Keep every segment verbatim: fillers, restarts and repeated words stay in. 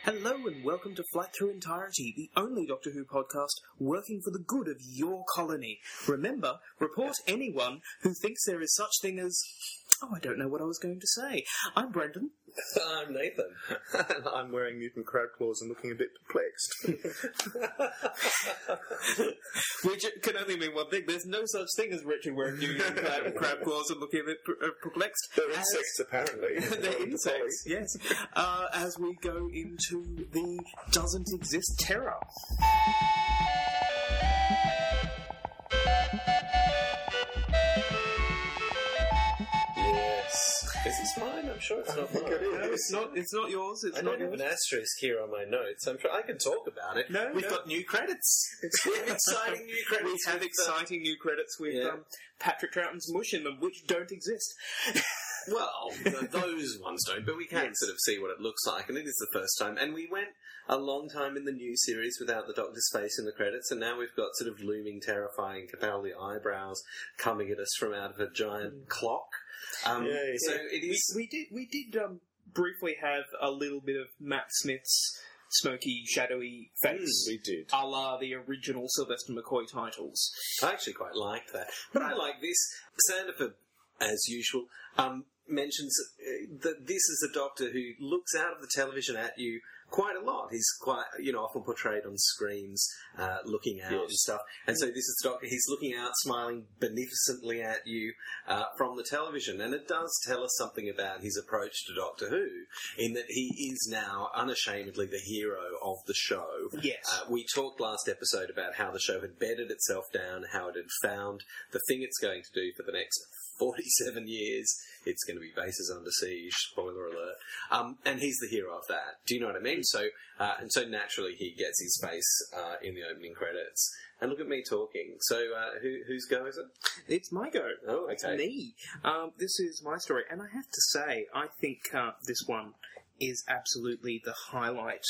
Hello and welcome to Flight Through Entirety, the only Doctor Who podcast working for the good of your colony. Remember, report anyone who thinks there is such thing as... Oh, I don't know what I was going to say. I'm Brendan. I'm Nathan. And I'm wearing mutant crab claws and looking a bit perplexed. Which can only mean one thing. There's no such thing as Richard wearing mutant crab, crab claws and looking a bit per- perplexed. They're insects, apparently. They're insects, yes. Uh, as we go into the Doesn't Exist Terror. Is this mine? I'm sure it's not mine. It is. No, it's not. It's not yours. It's I not don't have yours. an asterisk here on my notes. I'm sure I can talk about it. No, We've no. got new credits. We have exciting new credits. We have with, uh, exciting new credits with yeah. um, Patrick Troughton's mush in them, which don't exist. Well, th- those ones don't, but we can Yes. sort of see what it looks like, and it is the first time. And we went a long time in the new series without the Doctor's face in the credits, and now we've got sort of looming, terrifying Capaldi eyebrows coming at us from out of a giant clock. Um, Yay. so Yeah, it is... We, we did. We did um, briefly have a little bit of Matt Smith's smoky, shadowy face, We did. a la the original Sylvester McCoy titles. I actually quite liked that. But I like this. Sandifer, as usual, um, mentions uh, that this is a Doctor who looks out of the television at you quite a lot. He's quite, you know, often portrayed on screens, uh, looking out Yes. and stuff. And so this is the Doctor. He's looking out, smiling beneficently at you uh, from the television. And it does tell us something about his approach to Doctor Who, in that he is now unashamedly the hero of the show. Yes. Uh, we talked last episode about how the show had bedded itself down, how it had found the thing it's going to do for the next forty-seven years. It's going to be Bases Under Siege, spoiler alert. Um, and he's the hero of that. Do you know what I mean? So, uh, and so naturally he gets his face uh, in the opening credits. And look at me talking. So, uh, who, whose go is it? It's my go. Oh, It's okay. me. Um, this is my story, and I have to say, I think uh, this one is absolutely the highlight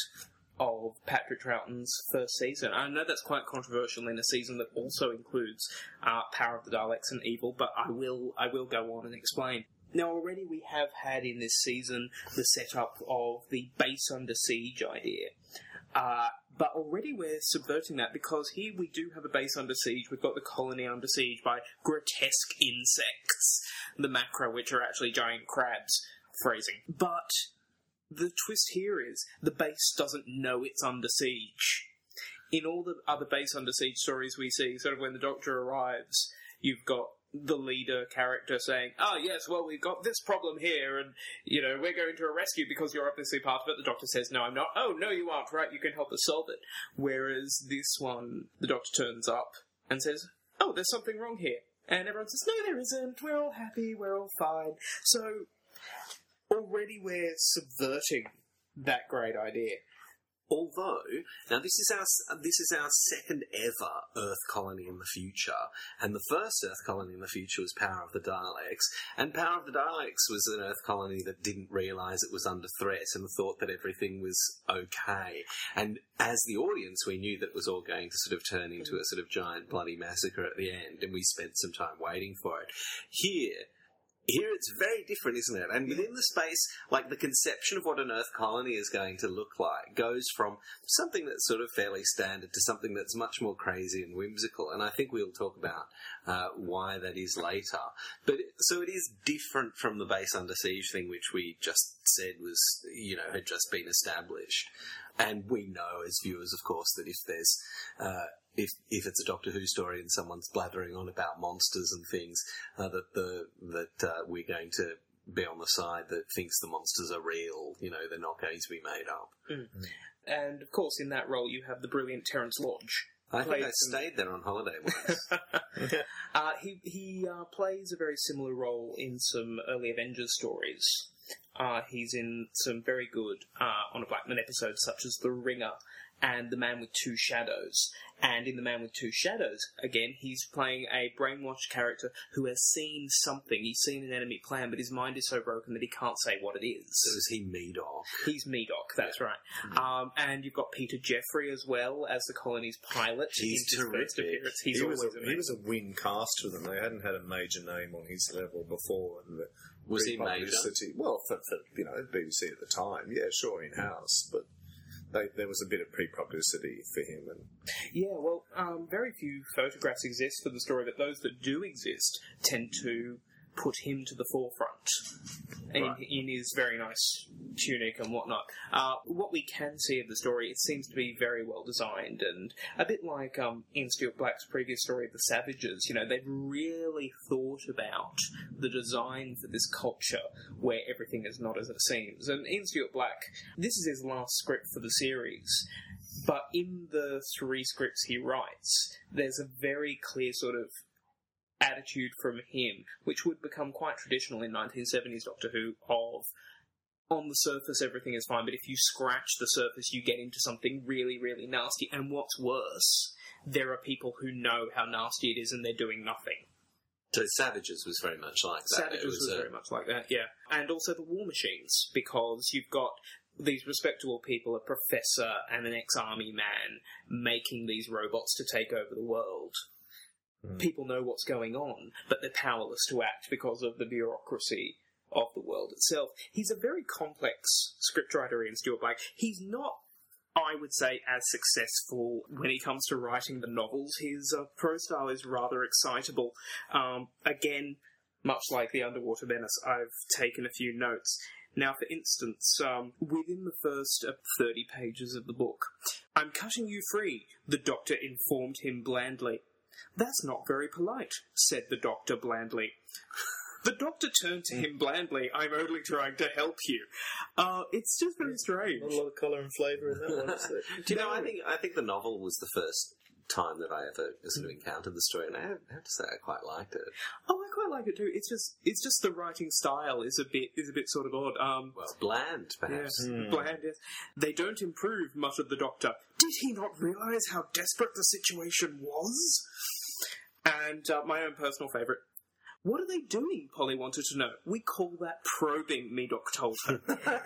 of Patrick Troughton's first season. I know that's quite controversial in a season that also includes uh, Power of the Daleks and Evil, but I will I will go on and explain. Now, already we have had in this season the setup of the base under siege idea. Uh, but already we're subverting that, because here we do have a base under siege. We've got the colony under siege by grotesque insects, the macra, which are actually giant crabs. Phrasing. But the twist here is the base doesn't know it's under siege. In all the other base under siege stories we see, sort of when the Doctor arrives, you've got the leader character saying, oh yes, well, we've got this problem here, and, you know, we're going to arrest you because you're obviously part of it. The Doctor says, no, I'm not. Oh, no, you aren't. Right, you can help us solve it. Whereas this one, the Doctor turns up and says, oh, there's something wrong here. And everyone says, no, there isn't. We're all happy. We're all fine. So already we're subverting that great idea. Although, now this is our this is our second ever Earth colony in the future, and the first Earth colony in the future was Power of the Daleks, and Power of the Daleks was an Earth colony that didn't realise it was under threat and thought that everything was okay. And as the audience, we knew that it was all going to sort of turn into a sort of giant bloody massacre at the end, and we spent some time waiting for it. Here, Here it's very different, isn't it? And within the space, like the conception of what an Earth colony is going to look like goes from something that's sort of fairly standard to something that's much more crazy and whimsical. And I think we'll talk about uh, why that is later. But so it is different from the base under siege thing, which we just said was, you know, had just been established. And we know as viewers, of course, that if there's uh, If if it's a Doctor Who story and someone's blathering on about monsters and things, uh, that the that uh, we're going to be on the side that thinks the monsters are real. You know, they're not going to be made up. Mm. And, of course, in that role you have the brilliant Terence Lodge. I think I Played some- stayed there on holiday once. uh, he he uh, plays a very similar role in some early Avengers stories. Uh, he's in some very good uh, Honor Blackman episodes, such as The Ringer and The Man with Two Shadows. And in The Man with Two Shadows, again, he's playing a brainwashed character who has seen something. He's seen an enemy plan, but his mind is so broken that he can't say what it is. So is he Medoc? He's Medoc, that's right. Mm-hmm. Um, and you've got Peter Jeffrey as well as the colony's pilot. He's in his first terrific. appearance. He's he, was always a, amazing. he was a win cast for them. They hadn't had a major name on his level before. And the Was he major? publicity- Well, for, for you know B B C at the time, yeah, sure, in house, but they, there was a bit of pre-publicity for him. And Yeah, well, um, very few photographs exist for the story, but those that do exist tend to put him to the forefront in, Right. in his very nice tunic and whatnot. Uh, what we can see of the story, it seems to be very well designed, and a bit like um, Ian Stuart Black's previous story of the Savages. You know, they've really thought about the design for this culture where everything is not as it seems. And Ian Stuart Black, this is his last script for the series. But in the three scripts he writes, there's a very clear sort of attitude from him, which would become quite traditional in nineteen seventies Doctor Who, of on the surface everything is fine, but if you scratch the surface you get into something really, really nasty, and what's worse, there are people who know how nasty it is and they're doing nothing. So Savages was very much like that. Savages It was, was a- very much like that, yeah. And also the War Machines, because you've got these respectable people, a professor and an ex-army man, making these robots to take over the world. Mm. People know what's going on, but they're powerless to act because of the bureaucracy of the world itself. He's a very complex scriptwriter, Ian Stuart Black. He's not, I would say, as successful when it comes to writing the novels. His uh, prose style is rather excitable. Um, again, much like The Underwater Menace, I've taken a few notes. Now, for instance, um, within the first uh, thirty pages of the book, "I'm cutting you free," the Doctor informed him blandly. "That's not very polite," said the Doctor blandly. The Doctor turned to him blandly. "I'm only trying to help you." Uh, it's just very strange. Not a lot of colour and flavour in that one, is there? Do you know, I think I think the novel was the first time that I ever sort of encountered the story, and I have, I have to say I quite liked it. Oh, I quite like it too. It's just, it's just the writing style is a bit, is a bit sort of odd. Um, Well, bland, perhaps. Yes, Hmm. bland, yes. "They don't improve," muttered the Doctor. "Did he not realise how desperate the situation was?" And uh, my own personal favourite. "What are they doing?" Polly wanted to know. "We call that probing," Medoc told her.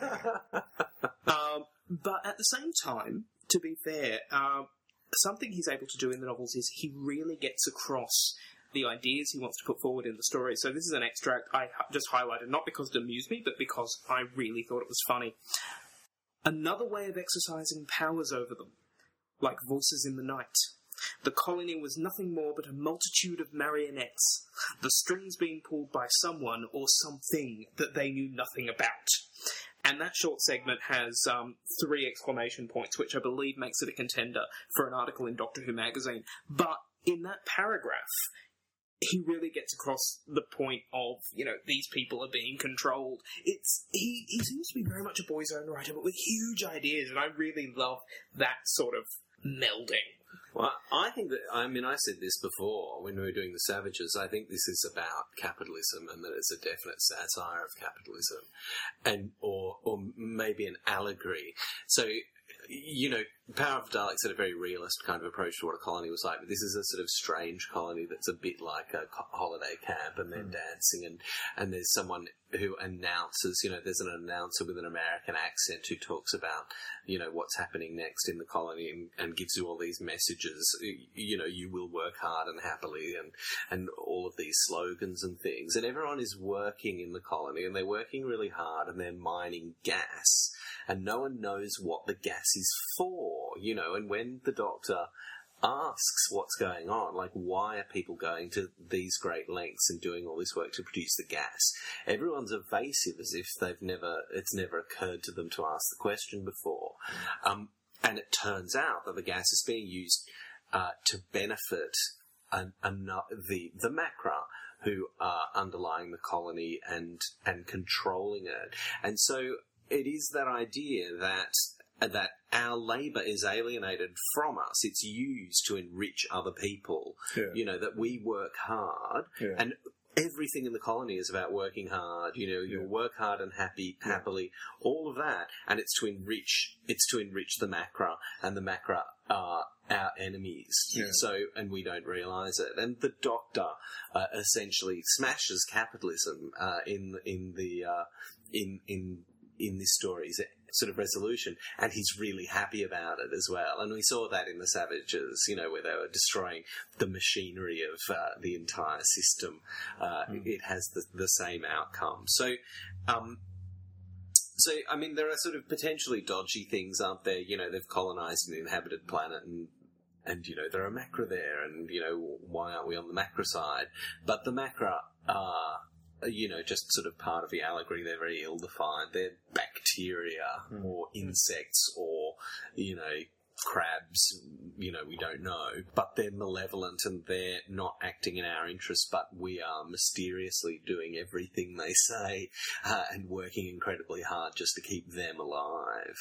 um, but at the same time, to be fair, uh, something he's able to do in the novels is he really gets across the ideas he wants to put forward in the story. So this is an extract I ha- just highlighted, not because it amused me, but because I really thought it was funny. "Another way of exercising powers over them, like voices in the night. The colony was nothing more but a multitude of marionettes, the strings being pulled by someone or something that they knew nothing about." And that short segment has um, three exclamation points, which I believe makes it a contender for an article in Doctor Who magazine. But in that paragraph, he really gets across the point of, you know, these people are being controlled. It's he, he seems to be very much a boy's own writer, but with huge ideas, and I really love that sort of melding. Well, I think that, I mean, I said this before when we were doing The Savages, I think this is about capitalism and that it's a definite satire of capitalism, and or or maybe an allegory. So, you know, Power of the Daleks had a very realist kind of approach to what a colony was like, but this is a sort of strange colony that's a bit like a co- holiday camp, and they're mm. dancing, and, and there's someone who announces, you know, there's an announcer with an American accent who talks about, you know, what's happening next in the colony, and, and gives you all these messages, you know, you will work hard and happily, and, and all of these slogans and things. And everyone is working in the colony, and they're working really hard, and they're mining gas, and no one knows what the gas is for, you know, and when the Doctor asks what's going on, like, why are people going to these great lengths and doing all this work to produce the gas? Everyone's evasive, as if they've never, it's never occurred to them to ask the question before. Um, and it turns out that the gas is being used uh, to benefit an, an, the the Macra, who are underlying the colony and and controlling it. And so it is that idea that that our labour is alienated from us. It's used to enrich other people. Yeah. You know, that we work hard, Yeah. and everything in the colony is about working hard. You know, you Yeah. work hard and happy, Yeah. happily, all of that, and it's to enrich. It's to enrich the Macra, and the Macra are our enemies. Yeah. So, and we don't realise it. And the Doctor uh, essentially smashes capitalism uh, in in the uh, in in in this story's sort of resolution, and he's really happy about it as well. And we saw that in The Savages, you know, where they were destroying the machinery of uh, the entire system. Uh, mm. It has the, the same outcome. So, um, So, I mean, there are sort of potentially dodgy things, aren't there? You know, they've colonised an inhabited planet and, and, you know, there are Macra there and, you know, why aren't we on the Macra side? But the Macra are, you know, just sort of part of the allegory. They're very ill-defined. They're bacteria Mm. or insects or, you know, crabs, you know, we don't know, but they're malevolent and they're not acting in our interests, but we are mysteriously doing everything they say uh, and working incredibly hard just to keep them alive.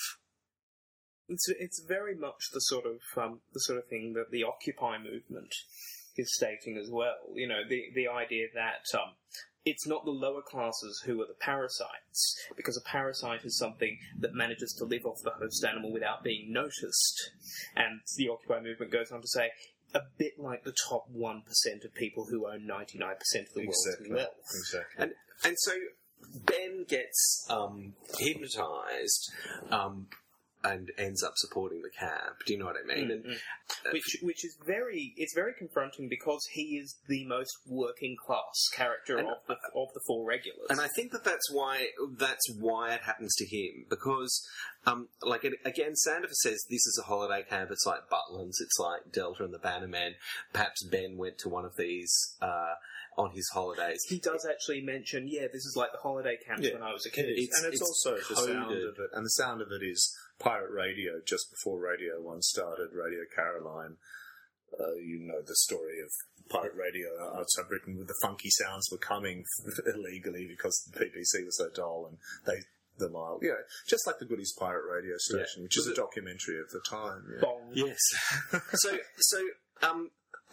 It's it's very much the sort of um, the sort of thing that the Occupy movement is stating as well. You know, the the idea that um, it's not the lower classes who are the parasites, because a parasite is something that manages to live off the host animal without being noticed. And the Occupy movement goes on to say, a bit like the top one percent of people who own ninety-nine percent of the Exactly. world's wealth. Exactly. And and so Ben gets um, hypnotised um, and ends up supporting the cab. Do you know what I mean? And, Mm-hmm. Which, which is very, it's very confronting because he is the most working class character And- of the of the four regulars. And I think that that's why that's why it happens to him, because, um, like it, again, Sandifer says this is a holiday camp. It's like Butlins, it's like Delta and the Bannerman. Perhaps Ben went to one of these uh, on his holidays. He does actually mention, yeah, this is like the holiday camps Yeah. when I was a kid. It's- and it's, it's also the sound coded. of it, and the sound of it is pirate radio. Just before Radio One started, Radio Caroline. Uh, you know the story of pirate radio outside Britain, with the funky sounds were coming illegally because the P B C was so dull, and they the mile, yeah, just like the Goodies Pirate Radio Station, Yeah. which is Was a it- documentary of the time. Yeah. Bong. Yes. so so um,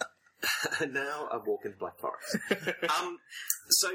now I walk into Black Forest. um, so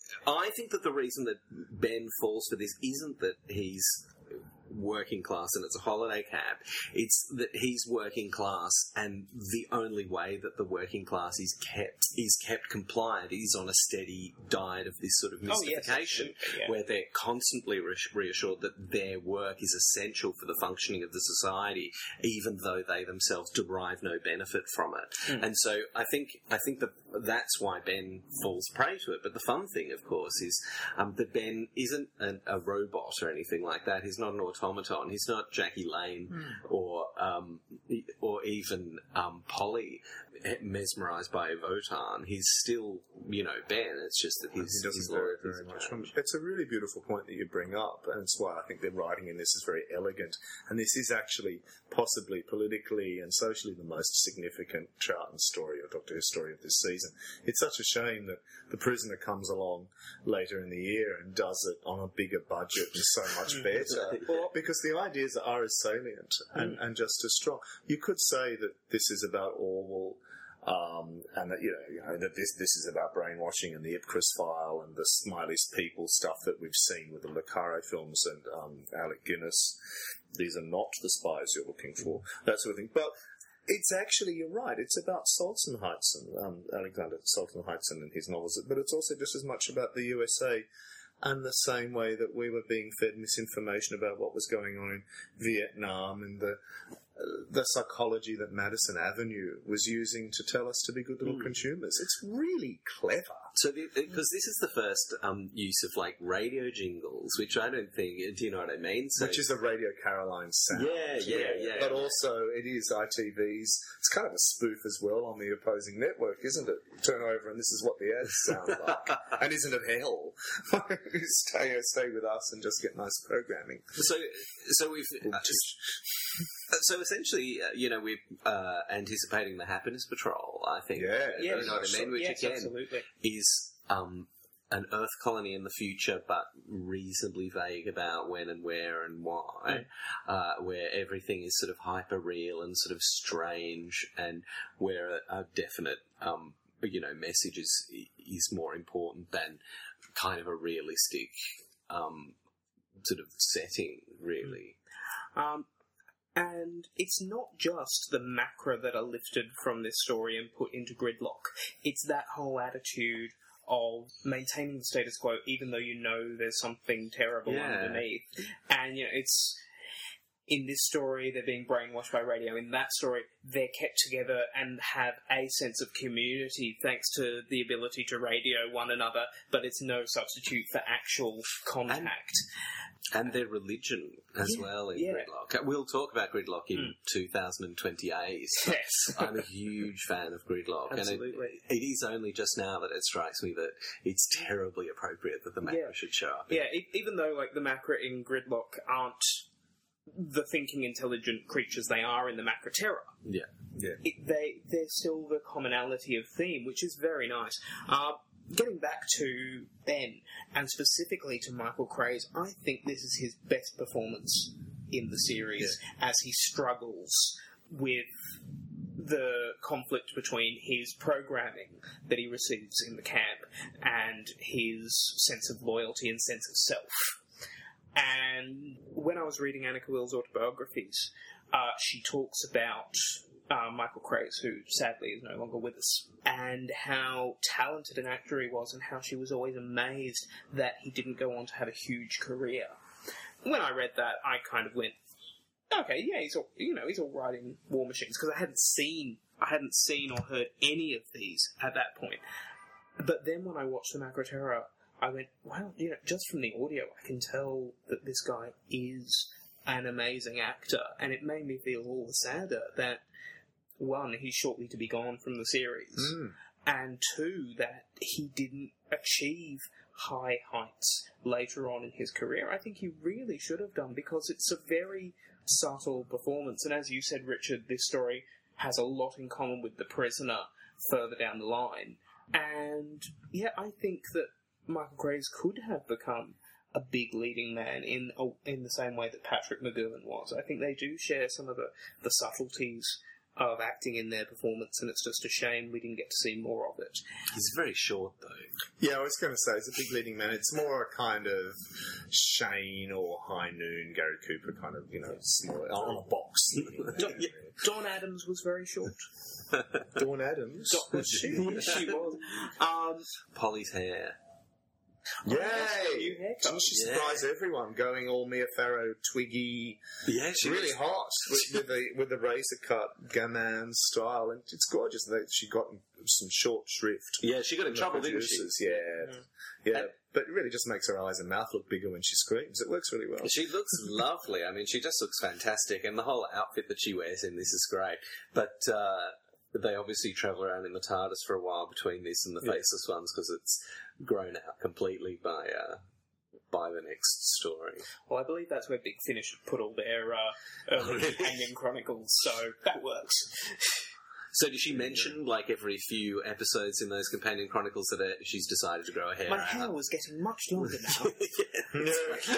I think that the reason that Ben falls for this isn't that he's working class and it's a holiday cab. It's that he's working class, and the only way that the working class is kept is kept compliant is on a steady diet of this sort of Oh, yes, mystification, absolutely, yeah. where they're constantly re- reassured that their work is essential for the functioning of the society, even though they themselves derive no benefit from it. Mm. And so I think I think that that's why Ben falls prey to it. But the fun thing, of course, is um, that Ben isn't a, a robot or anything like that. He's not an automaton. He's not Jackie Lane Mm. or um, e- or even um, Polly, mesmerised by Votan. He's still, you know, Ben. It's just that he's, He doesn't he's vary loyal to very his much. charge. It's a really beautiful point that you bring up, and it's why I think the writing in this is very elegant. And this is actually possibly politically and socially the most significant Troughton story or Doctor Who story of this season. It's such a shame that The Prisoner comes along later in the year and does it on a bigger budget and so much better, Well, because the ideas are as salient and, and just as strong. You could say that this is about Orwell. Um, and that, you know, you know that this this is about brainwashing and the Ipcris file and the Smiley's People stuff that we've seen with the Le Carre films and um, Alec Guinness. These are not the spies you're looking for, that sort of thing. But it's actually, you're right, it's about Solzhenitsyn, um, Alexander Solzhenitsyn and his novels, but it's also just as much about the U S A, and the same way that we were being fed misinformation about what was going on in Vietnam and the the psychology that Madison Avenue was using to tell us to be good little Mm. consumers. It's really clever. So, because this is the first um, use of like radio jingles, which I don't think. Do you know what I mean? So, Which is a Radio Caroline sound. Yeah, yeah, yeah. But also, it is I T V's. It's kind of a spoof as well on the opposing network, isn't it? Turn over and this is what the ads sound like. And isn't it hell? stay, stay with us and just get nice programming. so, so we've. Uh, so essentially, uh, you know, we're uh, anticipating the Happiness Patrol. I think. Yeah, yeah, you know what I mean. Which yes, again absolutely. is um, an Earth colony in the future, but reasonably vague about when and where and why, uh, where everything is sort of hyper real and sort of strange, and where a, a definite, um, you know, message is is more important than kind of a realistic um, sort of setting, really. Um, and it's not just the macra that are lifted from this story and put into Gridlock. It's that whole attitude of maintaining the status quo, even though you know there's something terrible Yeah. underneath. And, you know, it's... In this story, they're being brainwashed by radio. In that story, they're kept together and have a sense of community thanks to the ability to radio one another, but it's no substitute for actual contact. And their religion as Yeah, well in yeah. Gridlock. We'll talk about Gridlock in Mm. two thousand twenty-eight. Yes. I'm a huge fan of Gridlock. Absolutely. And it, it is only just now that it strikes me that it's terribly appropriate that the Macra Yeah. should show up. Yeah, e- even though like the Macra in Gridlock aren't the thinking, intelligent creatures they are in the Macra Terror, Yeah. it, they there's still the commonality of theme, which is very nice. Uh, getting back to Ben, and specifically to Michael Craze, I think this is his best performance in the series as he struggles with the conflict between his programming that he receives in the camp and his sense of loyalty and sense of self. And when I was reading Annika Will's autobiographies, uh, she talks about uh, Michael Craze, who sadly is no longer with us, and how talented an actor he was, and how she was always amazed that he didn't go on to have a huge career. When I read that, I kind of went, okay, yeah, he's all, you know, he's all right in War Machines, because I hadn't seen, I hadn't seen or heard any of these at that point. But then when I watched the Macra Terror, I went, wow, you know, just from the audio, I can tell that this guy is an amazing actor, and it made me feel all the sadder that, one, he's shortly to be gone from the series, Mm. and two, that he didn't achieve high heights later on in his career. I think he really should have done, because it's a very subtle performance, and as you said, Richard, this story has a lot in common with The Prisoner further down the line, and yeah, I think that Michael Craze could have become a big leading man in in the same way that Patrick McGowan was. I think they do share some of the, the subtleties of acting in their performance, and it's just a shame we didn't get to see more of it. He's very short, though. Yeah, I was going to say, it's a big leading man. It's more a kind of Shane or High Noon, Gary Cooper kind of, you know, small, on a box. Don, yeah, Dawn Adams was very short. Dawn Adams. Dawn, she, she was. Um, Polly's hair. Yay! New haircut. Didn't she Yeah. surprise everyone, going all Mia Farrow, twiggy, Yeah, she really was- hot with, with the with the razor cut gamin style, and it's gorgeous that she got some short shrift. Yeah, she got in from the trouble, didn't she? producers. Yeah, yeah, but it really just makes her eyes and mouth look bigger when she screams. It works really well. She looks lovely. I mean, she just looks fantastic, and the whole outfit that she wears in this is great. But uh, they obviously travel around in the TARDIS for a while between this and the Yeah. Faceless Ones, because it's grown out completely by uh, by the next story. Well, I believe that's where Big Finish have put all their uh, early Companion Chronicles, so that works. So did she mention, like, every few episodes in those Companion Chronicles that uh, she's decided to grow her hair My out? hair was getting much longer now.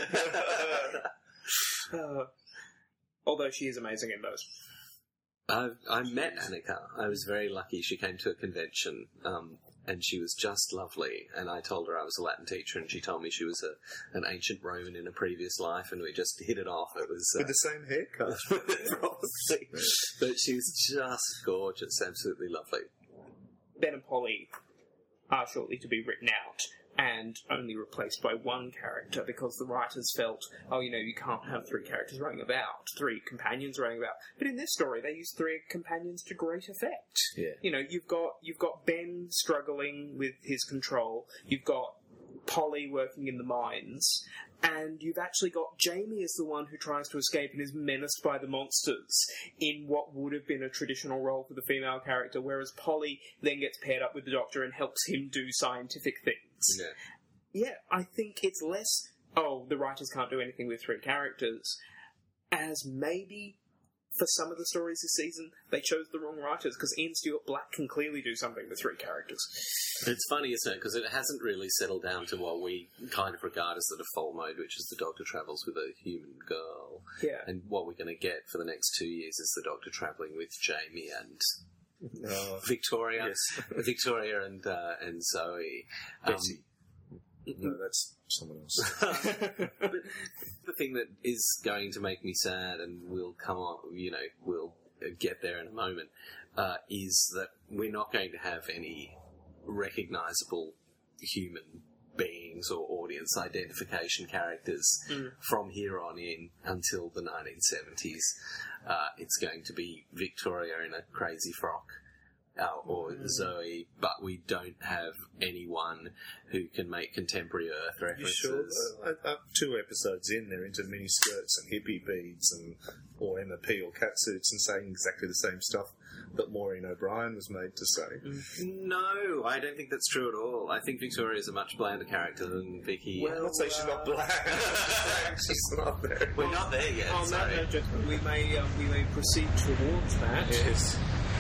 uh, although she is amazing in those. I, I met Annika. I was very lucky. She came to a convention, um, and she was just lovely. And I told her I was a Latin teacher, and she told me she was a, an ancient Roman in a previous life, and we just hit it off. It was uh, With the same haircut. probably, but she was just gorgeous, absolutely lovely. Ben and Polly are shortly to be written out and only replaced by one character, because the writers felt, oh, you know, you can't have three characters running about, three companions running about. But in this story, they use three companions to great effect. Yeah. You know, you've got you've got Ben struggling with his control, you've got Polly working in the mines, and you've actually got Jamie as the one who tries to escape and is menaced by the monsters in what would have been a traditional role for the female character, whereas Polly then gets paired up with the Doctor and helps him do scientific things. Yeah. Yeah, I think it's less, oh, the writers can't do anything with three characters, as maybe for some of the stories this season, they chose the wrong writers, because Ian Stewart Black can clearly do something with three characters. It's funny, isn't it? Because it hasn't really settled down to what we kind of regard as the default mode, which is the Doctor travels with a human girl. Yeah. And what we're going to get for the next two years is the Doctor travelling with Jamie and Oh, Victoria. yes. Victoria and uh, and Zoe. Um, Betty. No, that's someone else. but the thing that is going to make me sad, and we'll come on, you know, we'll get there in a moment, uh, is that we're not going to have any recognisable human beings or audience identification characters Mm. from here on in until the nineteen seventies. Uh, it's going to be Victoria in a crazy frock uh, or Zoe, but we don't have anyone who can make contemporary Earth You references. sure? Uh, uh, uh, two episodes in, they're into miniskirts and hippie beads and or M P or catsuits and saying exactly the same stuff that Maureen O'Brien was made to say. No, I don't think that's true at all. I think Victoria is a much blander character than Vicky. Well, I'm not saying she's not black. She's not there. We're not there yet. On that sorry. note, gentlemen, we may um, we may proceed towards that. Yes.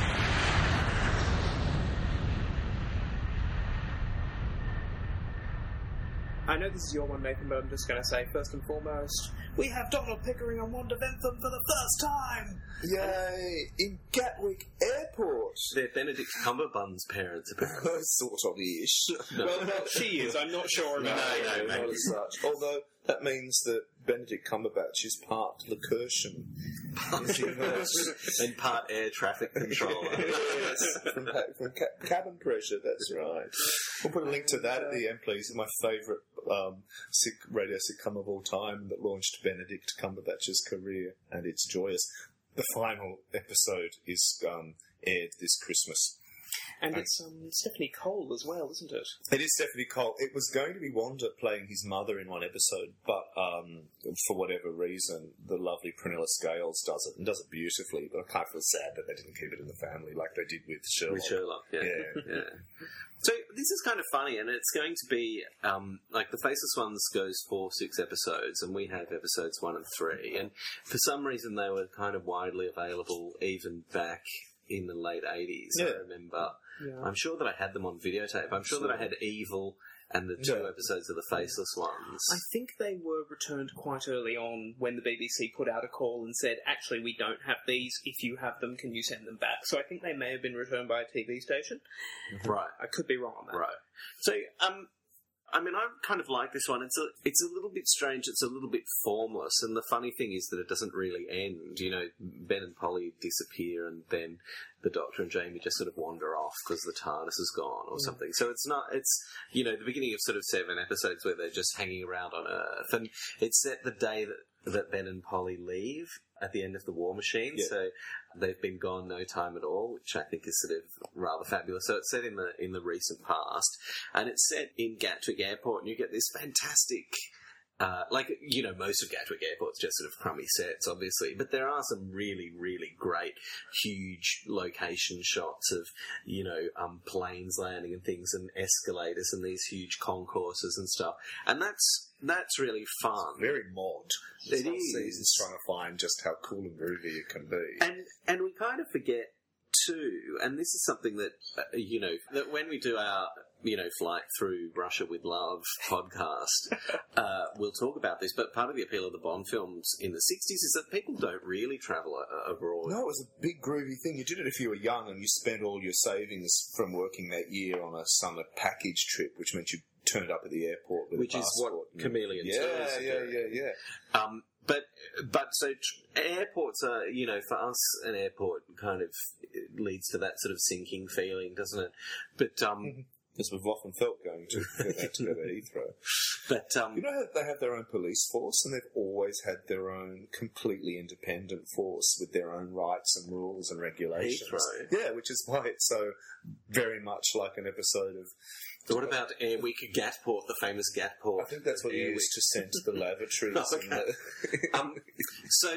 I know this is your one, Nathan, but I'm just going to say, first and foremost, we have Donald Pickering and Wanda Bentham for the first time! Yay! In Gatwick Airport. They're Benedict Cumberbund's parents, apparently. sort of ish. Well, no, she is. I'm not sure about No, no, not maybe. as such. Although that means that Benedict Cumberbatch is part Lacurtian. Is he not? And part air traffic controller. Yes, from, ca- from ca- cabin pressure, that's right. We'll put a link to that at the end, please. My favourite um, sick, radio sitcom of all time that launched Benedict Cumberbatch's career, and it's joyous. The final episode is um, aired this Christmas. And it's um, Stephanie Cole as well, isn't it? It is Stephanie Cole. It was going to be Wanda playing his mother in one episode, but um, for whatever reason, the lovely Prunella Scales does it, and does it beautifully, but I kind of feel sad that they didn't keep it in the family like they did with Sherlock. With Sherlock, yeah. Yeah. yeah. So this is kind of funny, and it's going to be, um, like, the Faceless Ones goes for six episodes, and we have episodes one and three, and for some reason they were kind of widely available even back in the late eighties. Yeah. I remember. Yeah. I'm sure that I had them on videotape. I'm sure that I had Evil and the two Yeah. episodes of the Faceless Ones. I think they were returned quite early on when the B B C put out a call and said, actually, we don't have these. If you have them, can you send them back? So I think they may have been returned by a T V station. Right. I could be wrong on that. Right. So, um, I mean, I kind of like this one. It's a, it's a little bit strange. It's a little bit formless. And the funny thing is that it doesn't really end. You know, Ben and Polly disappear, and then the Doctor and Jamie just sort of wander off because the TARDIS is gone or something. So it's not, it's, you know, the beginning of sort of seven episodes where they're just hanging around on Earth. And it's set the day that, that Ben and Polly leave at the end of the War Machine. Yeah. So they've been gone no time at all, which I think is sort of rather fabulous. So it's set in the in the recent past, and it's set in Gatwick Airport, and you get this fantastic. Uh, like, you know, most of Gatwick Airport's just sort of crummy sets, obviously, but there are some really, really great, huge location shots of, you know, um, planes landing and things, and escalators and these huge concourses and stuff. And that's that's really fun. Very mod. It Some is. seasons trying to find just how cool and groovy it can be. And and we kind of forget too, and this is something that uh, you know, that when we do our you know flight through Russia with Love podcast, uh, we'll talk about this. But part of the appeal of the Bond films in the sixties is that people don't really travel uh, abroad. No, it was a big groovy thing. You did it if you were young and you spent all your savings from working that year on a summer package trip, which meant you turned up at the airport with Which a is passport. what Chameleon Yeah, Tours yeah, do. yeah, yeah. Um, but but so tr- airports are, you know, for us, an airport kind of leads to that sort of sinking feeling, doesn't it? But um, Because we've often felt going to to, to Heathrow. but um, You know how they have their own police force, and they've always had their own completely independent force with their own rights and rules and regulations. Heathrow? Yeah, which is why it's so very much like an episode of. what about Airwick Gatport, the famous Gatport? I think that's what you Airwick. used to send to the lavatories. Okay. and the, Um, so,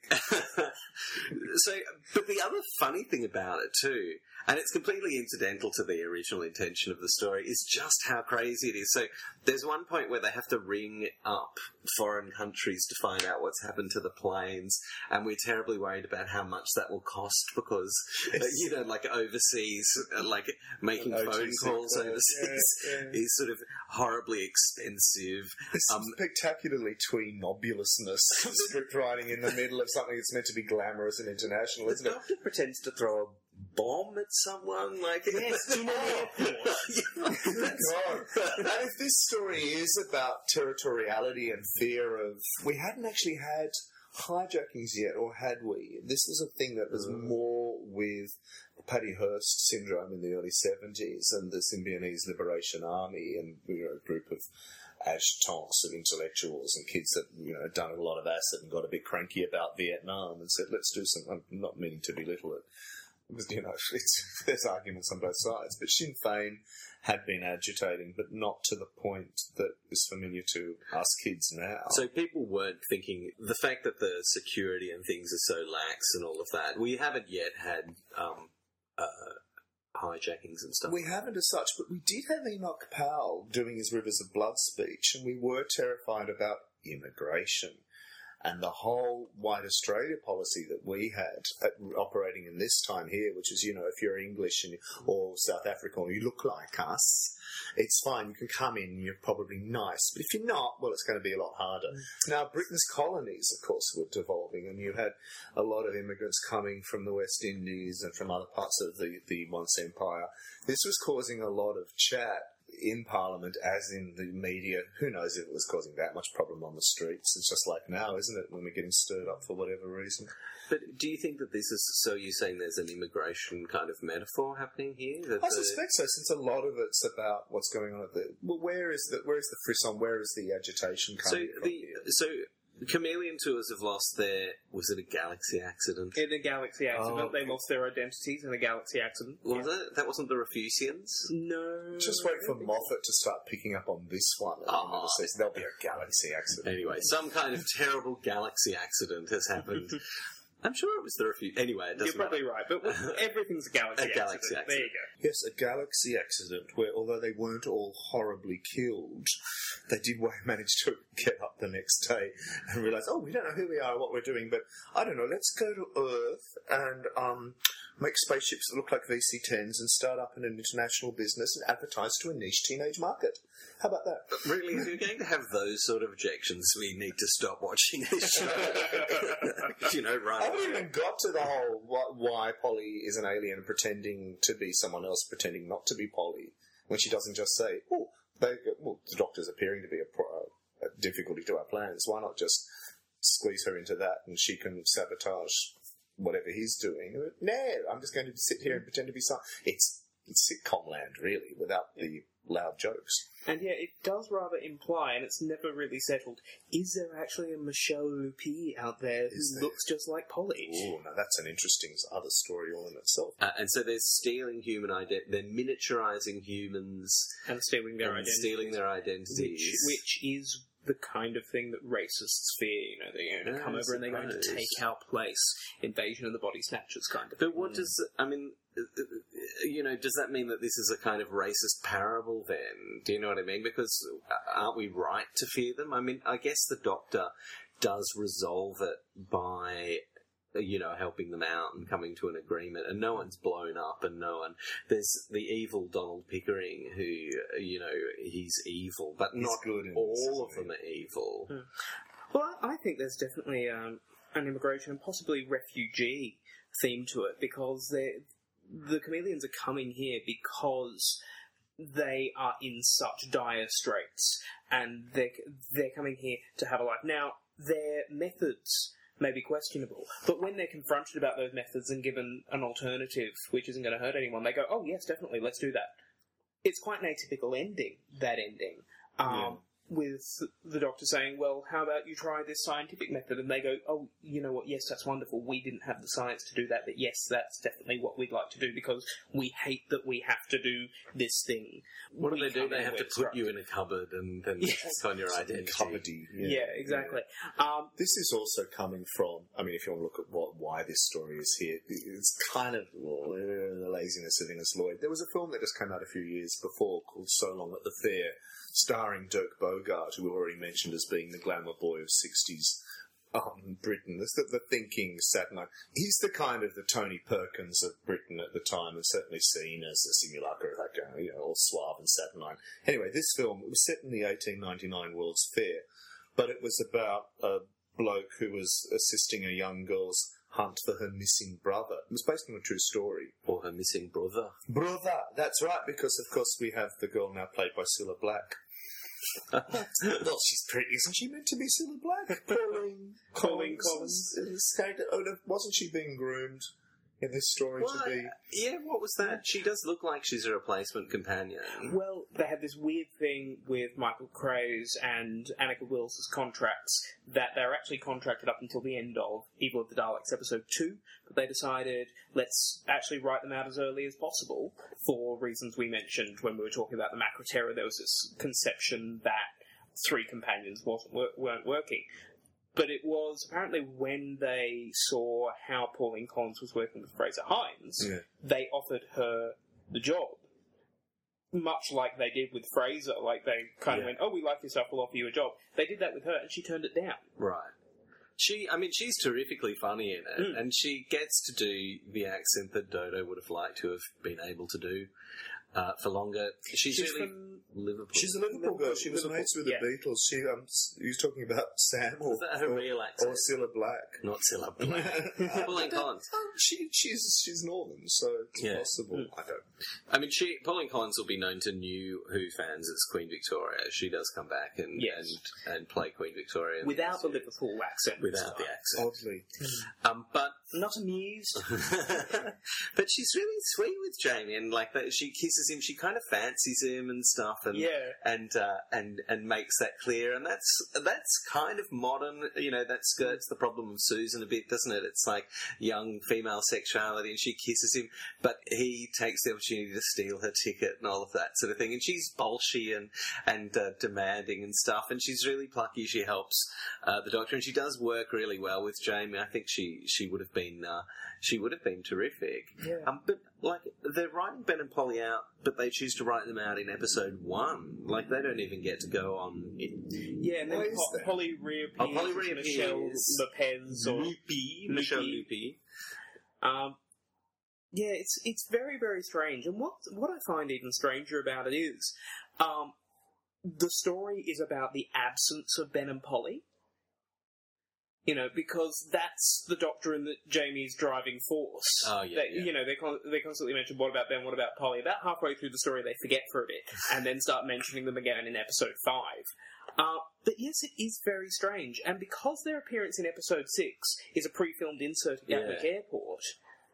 so, but the other funny thing about it too, and it's completely incidental to the original intention of the story, is just how crazy it is. So, there's one point where they have to ring up foreign countries to find out what's happened to the planes, and we're terribly worried about how much that will cost because, uh, you know, like overseas, uh, like making An phone O T C calls call, overseas yeah, yeah. is sort of horribly expensive. There's some Um, spectacularly twee nobulousness script writing in the middle of something that's meant to be glamorous and international, The isn't it? Doctor pretends to throw a bomb at someone, like Yes, in an airport. God. And if this story is about territoriality and fear of... We hadn't actually had hijackings yet, or had we? This was a thing that was more with Paddy Hearst syndrome in the early seventies and the Symbionese Liberation Army and, you know, a group of ashtonks of intellectuals and kids that, you know, had done a lot of acid and got a bit cranky about Vietnam and said, let's do some... I'm not meaning to belittle it. you know, it's, there's arguments on both sides, but Sinn Féin had been agitating, but not to the point that is familiar to us kids now. So people weren't thinking, the fact that the security and things are so lax and all of that, we haven't yet had um, uh, hijackings and stuff. We haven't as such, but we did have Enoch Powell doing his Rivers of Blood speech, and we were terrified about immigration. And the whole White Australia policy that we had at, operating in this time here, which is, you know, if you're English and, or South African, or you look like us, it's fine. You can come in and you're probably nice. But if you're not, well, it's going to be a lot harder. Mm. Now, Britain's colonies, of course, were devolving, and you had a lot of immigrants coming from the West Indies and from other parts of the, the once empire. This was causing a lot of chat in Parliament, as in the media. Who knows if it was causing that much problem on the streets? It's just like now, isn't it, when we're getting stirred up for whatever reason? But do you think that this is, so you're saying there's an immigration kind of metaphor happening here? That I the, suspect so, since a lot of it's about what's going on at the... Well, where is the, where is the frisson? Where is the agitation coming so from the, here? So Chameleon Tours have lost their... Was it a Galaxy accident? In a Galaxy accident. Oh. They lost their identities in a Galaxy accident. Was Yeah. it? That wasn't the Refusians? No. Just wait for Moffat to start picking up on this one. At the end of the season. There'll be a Galaxy accident. Anyway, some kind of terrible Galaxy accident has happened. I'm sure it was the Refusians. Anyway, it doesn't You're probably matter. right, but everything's a Galaxy A Galaxy accident. There you accident. go. Yes, a Galaxy accident where, although they weren't all horribly killed, they did manage to get up the next day and realise, oh, we don't know who we are or what we're doing, but I don't know, let's go to Earth and um, make spaceships that look like V C tens and start up an international business and advertise to a niche teenage market. How about that? Really, if you're going to have those sort of objections, we need to stop watching this show. you know, I run. haven't even got to the whole why, why Polly is an alien pretending to be someone else, pretending not to be Polly, when she doesn't just say, oh, they, well, the doctor's appearing to be a, pro, a difficulty to our plans. Why not just squeeze her into that and she can sabotage whatever he's doing? No, I'm just going to sit here and pretend to be some... It's, it's sitcom land, really, without the loud jokes. And yeah, it does rather imply, and it's never really settled, is there actually a Michelle Lupie out there who Is there? looks just like Polly? Ooh, now that's an interesting other story all in itself. Uh, and so they're stealing human identity. They're miniaturizing humans And stealing their and identity. stealing their identities. Which, which is the kind of thing that racists fear. You know, they're going to Yeah, come I over and they're going to suppose. take our place. Invasion of the Body Snatchers kind of But thing. what does, I mean, uh, uh, you know, does that mean that this is a kind of racist parable then? Do you know what I mean? Because uh, aren't we right to fear them? I mean, I guess the Doctor does resolve it by, uh, you know, helping them out and coming to an agreement, and no one's blown up, and no one... There's the evil Donald Pickering who, uh, you know, he's evil, but He's not good in all this, of isn't them are evil. Hmm. Well, I I think there's definitely um, an immigration and possibly refugee theme to it, because they're, the chameleons are coming here because they are in such dire straits, and they're, they're coming here to have a life. Now, their methods may be questionable, but when they're confronted about those methods and given an alternative which isn't going to hurt anyone, they go, oh yes, definitely, let's do that. It's quite an atypical ending, that ending. Um, Yeah. With the Doctor saying, well, how about you try this scientific method? And they go, oh, you know what, yes, that's wonderful. We didn't have the science to do that, but yes, that's definitely what we'd like to do, because we hate that we have to do this thing. What do We they do? come They in have to where put you in a cupboard and then Yes. check on your identity. Cupboardy. Yeah, exactly. Um, This is also coming from, I mean, if you want to look at what, why this story is here, it's kind of well, the laziness of Innes Lloyd. There was a film that just came out a few years before called So Long at the Fair, starring Dirk Bogarde, who we already mentioned as being the glamour boy of sixties um, Britain. This the, the thinking saturnine. He's the kind of the Tony Perkins of Britain at the time, and certainly seen as a simulacra of that guy, you know, all suave and saturnine. Anyway, this film, it was set in the eighteen ninety-nine World's Fair, but it was about a bloke who was assisting a young girl's hunt for her missing brother. It was based on a true story. Or her missing brother. Brother, that's right, because of course we have the girl now played by Cilla Black. Well, she's pretty. Isn't she meant to be Cilla Black? Pauline Pauline Collins. is- is character. Oh, no, wasn't she being groomed in this story Well, to be. yeah, what was that? She does look like she's a replacement companion. Well, they had this weird thing with Michael Kray's and Annika Wills' contracts that they were actually contracted up until the end of Evil of the Daleks episode two, but they decided let's actually write them out as early as possible for reasons we mentioned when we were talking about the Macra Terror. There was this conception that three companions wasn't wor- weren't working. But it was apparently when they saw how Pauline Collins was working with Fraser Hines, Yeah. they offered her the job. Much like they did with Fraser. Like, they kind of Yeah. went, oh, we like your stuff, we'll offer you a job. They did that with her, and she turned it down. Right. She, I mean, she's terrifically funny in it, Mm. and she gets to do the accent that Dodo would have liked to have been able to do uh, for longer. She's, She's really from- Liverpool. She's a Liverpool girl. She was Liverpool, mates with the yeah. Beatles. She, um, s- you was talking about Sam or, Is that her or, real accent? or Cilla Black. Not Cilla Black. Pauline Collins. Oh, she, she's she's northern, so it's Yeah. possible. Mm. I don't. I mean, she Pauline Collins will be known to new Who fans as Queen Victoria. She does come back and Yes. and, and play Queen Victoria in Without the series. Liverpool accent. without the accent. Oddly, Um, but Not amused. but she's really sweet with Jamie, and like that, she kisses him. She kind of fancies him and stuff, and Yeah. and uh, and and makes that clear. And that's that's kind of modern. You know, that skirts the problem of Susan a bit, doesn't it? It's like young female sexuality, and she kisses him, but he takes the opportunity to steal her ticket and all of that sort of thing. And she's bolshy and and uh, demanding and stuff, and she's really plucky. She helps uh, the Doctor, and she does work really well with Jamie. I think she she would have been. Uh, she would have been terrific. Yeah. Um, but like they're writing Ben and Polly out, but they choose to write them out in episode one. Like they don't even get to go on. In Yeah, and then Why is Po- that? Polly reappears. Oh, Polly as reappears. Michelle Lopez or Loopy, Loopy. Michelle Loopy. Um, yeah, it's it's very, very strange. And what what I find even stranger about it is, um, the story is about the absence of Ben and Polly. You know, because that's the Doctor and the Jamie's driving force. Oh, yeah, They, yeah. You know, they con- they constantly mention, what about Ben, what about Polly? About halfway through the story, they forget for a bit, and then start mentioning them again in episode five. Uh, but yes, it is very strange. And because their appearance in episode six is a pre-filmed insert at Gatwick Yeah. Airport,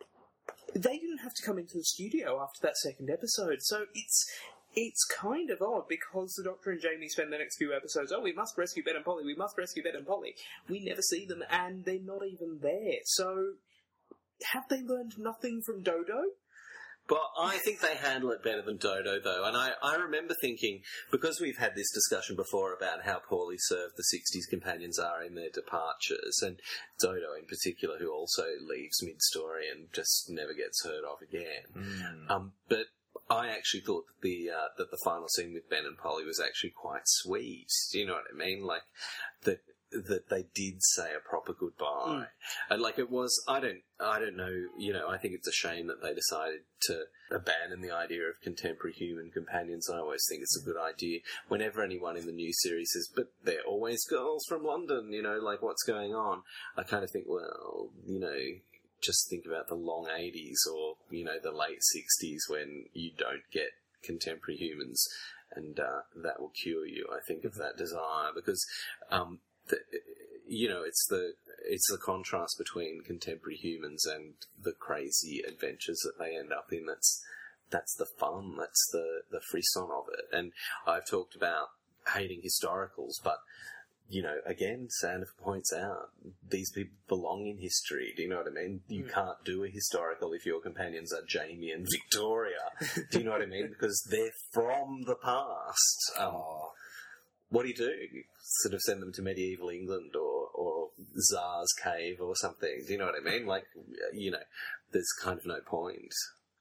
they didn't have to come into the studio after that second episode. So it's it's kind of odd because the Doctor and Jamie spend the next few episodes, oh, we must rescue Ben and Polly, we must rescue Ben and Polly. We never see them, and they're not even there. So have they learned nothing from Dodo? But I think they handle it better than Dodo, though. And I, I remember thinking, because we've had this discussion before about how poorly served the sixties companions are in their departures, and Dodo in particular, who also leaves mid-story and just never gets heard of again. Mm. Um, but I actually thought that the uh, that the final scene with Ben and Polly was actually quite sweet. Do you know what I mean? Like that that they did say a proper goodbye, Mm. and like it was. I don't. I don't know. You know. I think it's a shame that they decided to abandon the idea of contemporary human companions. I always think it's a good idea. Whenever anyone in the new series says, "But they're always girls from London," you know, like what's going on? I kind of think, well, you know. Just think about the long eighties or, you know, the late sixties when you don't get contemporary humans, and uh, that will cure you, I think, of that desire. Because, um, the, you know, it's the it's the contrast between contemporary humans and the crazy adventures that they end up in that's that's the fun, that's the, the frisson of it. And I've talked about hating historicals, but you know, again, Sandifer points out, these people belong in history. Do you know what I mean? You Mm. can't do a historical if your companions are Jamie and Victoria. Do you know what I mean? Because they're from the past. Um, Oh, what do you do? You sort of send them to medieval England or, or Tsar's cave or something. Do you know what I mean? Like, you know, there's kind of no point.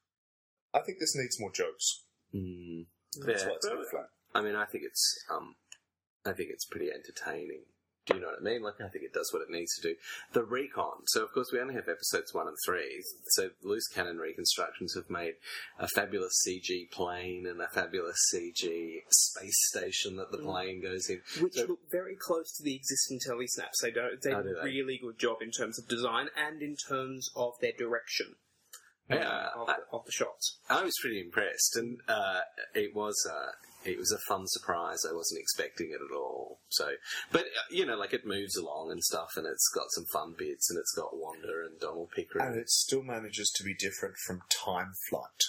I think this needs more jokes. Mm. That's Yeah. why it's a bit flat. I mean, I think it's, um, I think it's pretty entertaining. Do you know what I mean? Like, I think it does what it needs to do. The recon. So, of course, we only have episodes one and three. So, loose cannon reconstructions have made a fabulous C G plane and a fabulous C G space station that the plane goes in. Which So- look very close to the existing telesnaps. They do, they Oh, do do a they? really good job in terms of design and in terms of their direction. Yeah, um, of, I- the, of the shots. I was pretty impressed, and uh, it was uh, It was a fun surprise. I wasn't expecting it at all. So, but, uh, you know, like, it moves along and stuff, and it's got some fun bits, and it's got Wanda and Donald Pickering. And it still manages to be different from Time Flight.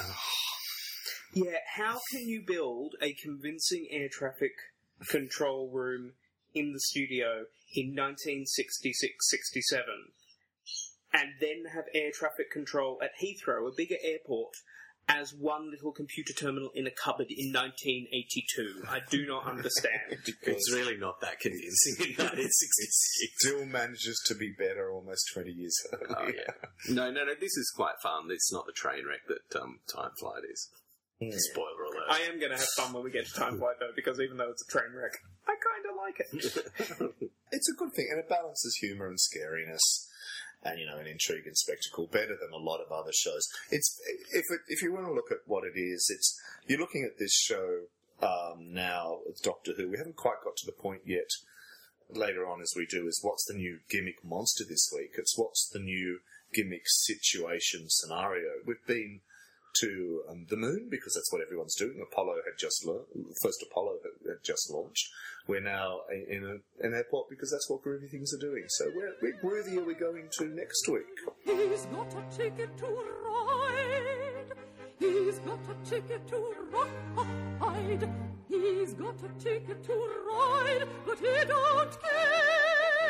Yeah, how can you build a convincing air traffic control room in the studio in nineteen sixty-six sixty-seven and then have air traffic control at Heathrow, a bigger airport, as one little computer terminal in a cupboard in nineteen eighty-two? I do not understand. It's really not that convincing in nineteen sixty-six. Still manages to be better almost twenty years earlier. Oh, yeah. No, no, no, this is quite fun. It's not the train wreck that um, Time Flight is. Yeah. Spoiler alert. I am going to have fun when we get to Time Flight, though, because even though it's a train wreck, I kind of like it. It's a good thing, and it balances humour and scariness, and, you know, an intrigue and spectacle better than a lot of other shows. It's if it, if you want to look at what it is, it's you're looking at this show um, now. It's Doctor Who. We haven't quite got to the point yet. Later on, as we do, is what's the new gimmick monster this week? It's what's the new gimmick situation scenario. We've been to um, the moon because that's what everyone's doing. Apollo had just learned, first Apollo had, had just launched. We're now in a, an airport because that's what groovy things are doing. So where, where groovy are we going to next week? He's got a ticket to ride. He's got a ticket to ride. He's got a ticket to ride, but he don't care.